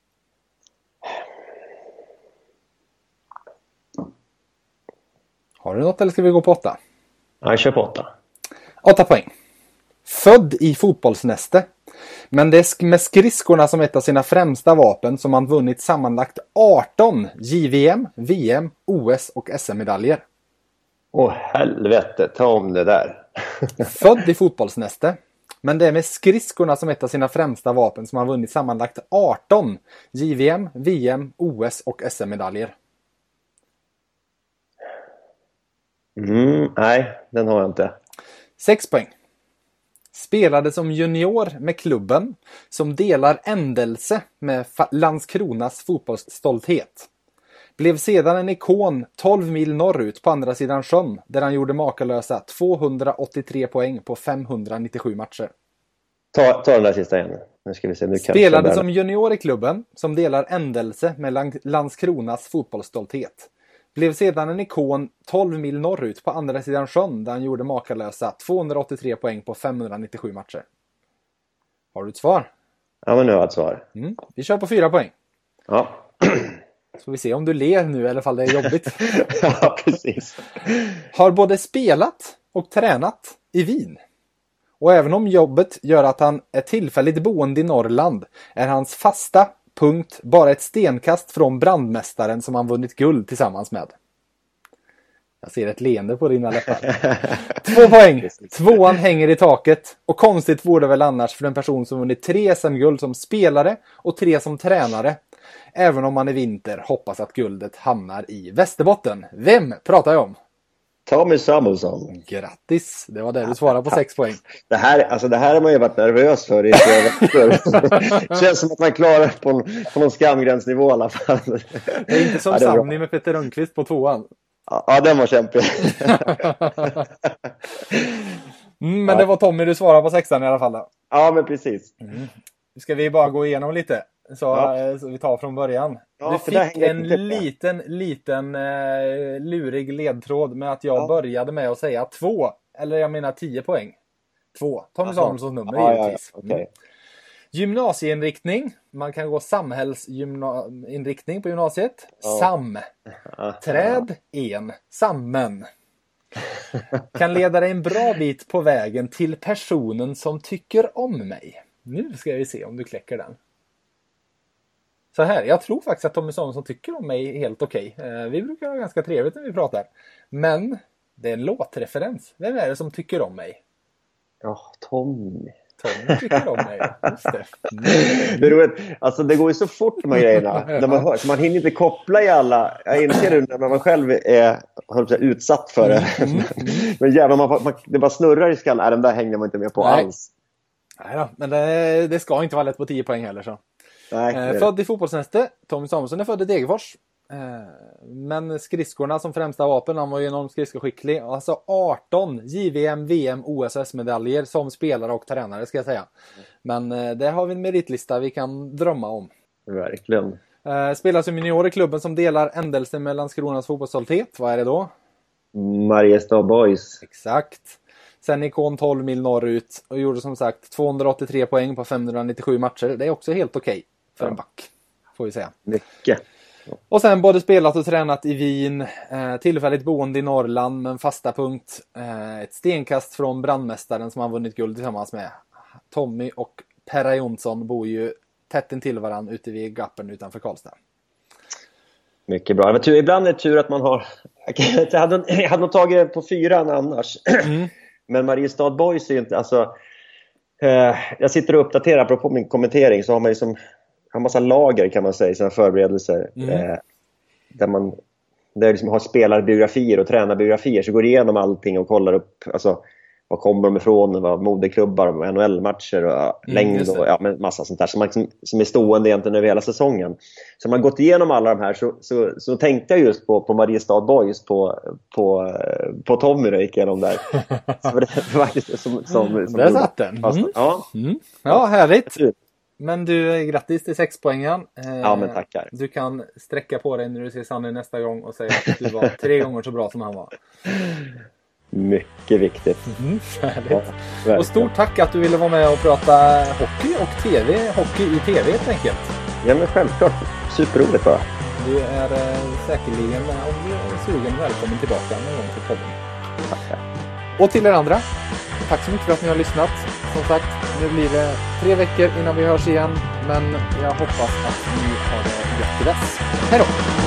Har du något eller ska vi gå på åtta? Nej, kör på åtta. Åtta poäng. Född i fotbollsnäste. Men det är med skridskorna som ett av sina främsta vapen som han vunnit sammanlagt arton J V M, V M, O S och S M-medaljer. Åh helvete, ta om det där. Född i fotbollsnäste. Men det är med skridskorna som ett av sina främsta vapen som han vunnit sammanlagt arton J V M, V M, O S och S M-medaljer. Mm, nej, den har jag inte. Sex poäng. Spelade som junior med klubben som delar ändelse med Landskronas fotbollsstolthet. Blev sedan en ikon tolv mil norrut på andra sidan sjön där han gjorde makalösa tvåhundraåttiotre poäng på femhundranittiosju matcher. Ta, ta den där sista igen. Nu ska vi se, nu Spelade som junior i klubben som delar ändelse med Landskronas fotbollsstolthet. Blev sedan en ikon tolv mil norrut på andra sidan sjön där han gjorde makalösa tvåhundraåttiotre poäng på femhundranittiosju matcher. Har du ett svar? Ja, men nu har jag ett svar. Mm. Vi kör på fyra poäng. Ja. Så vi ser om du ler nu eller fall det är jobbigt. Ja, precis. Har både spelat och tränat i Wien. Och även om jobbet gör att han är tillfälligt boende i Norrland är hans fasta punkt bara ett stenkast från brandmästaren som han vunnit guld tillsammans med. Jag ser ett leende på dina läppar. Två poäng. Tvåan hänger i taket. Och konstigt vore det väl annars för en person som vunnit tre S M-guld som spelare och tre som tränare. Även om man i vinter hoppas att guldet hamnar i Västerbotten. Vem pratar jag om? Tommy Samuelsson. Grattis, det var det du svarade på sex poäng. Det här, alltså det här har man ju varit nervös för i Det känns som att man klarar på, på någon skamgränsnivå i alla fall. Det är inte som ja, Samni med Peter Rönnqvist på tvåan. Ja, den var kämpig. mm, men det var Tommy du svarade på sexan i alla fall då. Ja, men precis. Mm. Ska vi bara gå igenom lite? Så, ja. så vi tar från början. Ja, du fick en liten, liten eh, lurig ledtråd med att jag ja. började med att säga två. Eller jag menar tio poäng. Två. Tommy Samuelssons nummer ja, givetvis. Ja, ja. Okay. Mm. Gymnasieinriktning. Man kan gå samhällsinriktning på gymnasiet. Ja. Sam. Träd. En. Sammen. Kan leda dig en bra bit på vägen till personen som tycker om mig. Nu ska vi se om du kläcker den. Så här, jag tror faktiskt att Tommy Samuelsson tycker om mig helt okej. Okay. Vi brukar ha ganska trevligt när vi pratar. Men det är en låtreferens. Vem är det som tycker om mig? Ja, oh, Tommy. Tommy tycker om mig, just det. Mm. Det är roligt. Alltså det går ju så fort de här grejerna. När man, hör, så man hinner inte koppla i alla. Jag inser det när man själv är säga, utsatt för det. Mm. Mm. Men jävlar, man, man, det bara snurrar i skallen. Nej, den där hänger man inte med på Nej. alls. Nej då, men det, det ska inte vara lätt på tio poäng heller så. Nej, eh, född i fotbollsnäste. Tommy Samuelsson är född i Degerfors. Eh, men skridskorna som främsta vapen, han var ju enormt skridskoskicklig. Alltså arton J V M, V M, O S S-medaljer som spelare och tränare ska jag säga. Men eh, där har vi en meritlista vi kan drömma om. Verkligen. Eh, spelar som junior i klubben som delar ändelsen med Landskronas fotbollsstolthet. Vad är det då? Mariestad Boys. Exakt. Sen ikon tolv mil norrut och gjorde som sagt tvåhundraåttiotre poäng på femhundranittiosju matcher. Det är också helt okej okay för ja. en back, får vi säga. Mycket. Ja. Och sen både spelat och tränat i Wien, eh, tillfälligt boende i Norrland med en fasta punkt. Eh, ett stenkast från brandmästaren som han vunnit guld tillsammans med. Tommy och Perra Jonsson bor ju tätt intill varandra ute vid Gappen utanför Karlstad. Mycket bra. Men tur, ibland är det tur att man har... Jag hade, jag hade nog tagit på fyran annars. Mm. Men Mariestad Boys är ju inte... Alltså, eh, jag sitter och uppdaterar på min kommentering så har man ju som... Har massa lager kan man säga i sina förberedelser. Mm. Eh, där man där liksom har spelarbiografier och tränarbiografier. Så går igenom allting och kollar upp... Alltså, var kommer de ifrån? Vad moderklubbar, N H L-matcher och mm, längd och ja, men massa sånt där som, man, som är stående egentligen över hela säsongen. Så man gått igenom alla de här så, så, så tänkte jag just på, på Mariestad Boys på, på, på Tommy då gick igenom där. Så det var faktiskt som, som, som där satt den. Mm. Ja. Mm. Ja, härligt. Men du, grattis till sexpoängen. Eh, ja, men tackar. Du kan sträcka på dig när du ser Sanny nästa gång och säga att du var tre gånger så bra som han var. Mycket viktigt. Mm, ja, och stort tack att du ville vara med och prata hockey och tv. Hockey i tv helt enkelt. Ja, men självklart. Superroligt bara. Du är eh, säkerligen, om du är sugen, välkommen tillbaka någon gång till podden. Tackar. Och till er andra, tack så mycket för att ni har lyssnat. Som sagt, nu blir det tre veckor innan vi hörs igen. Men jag hoppas att ni har det gött till dess. Hej då!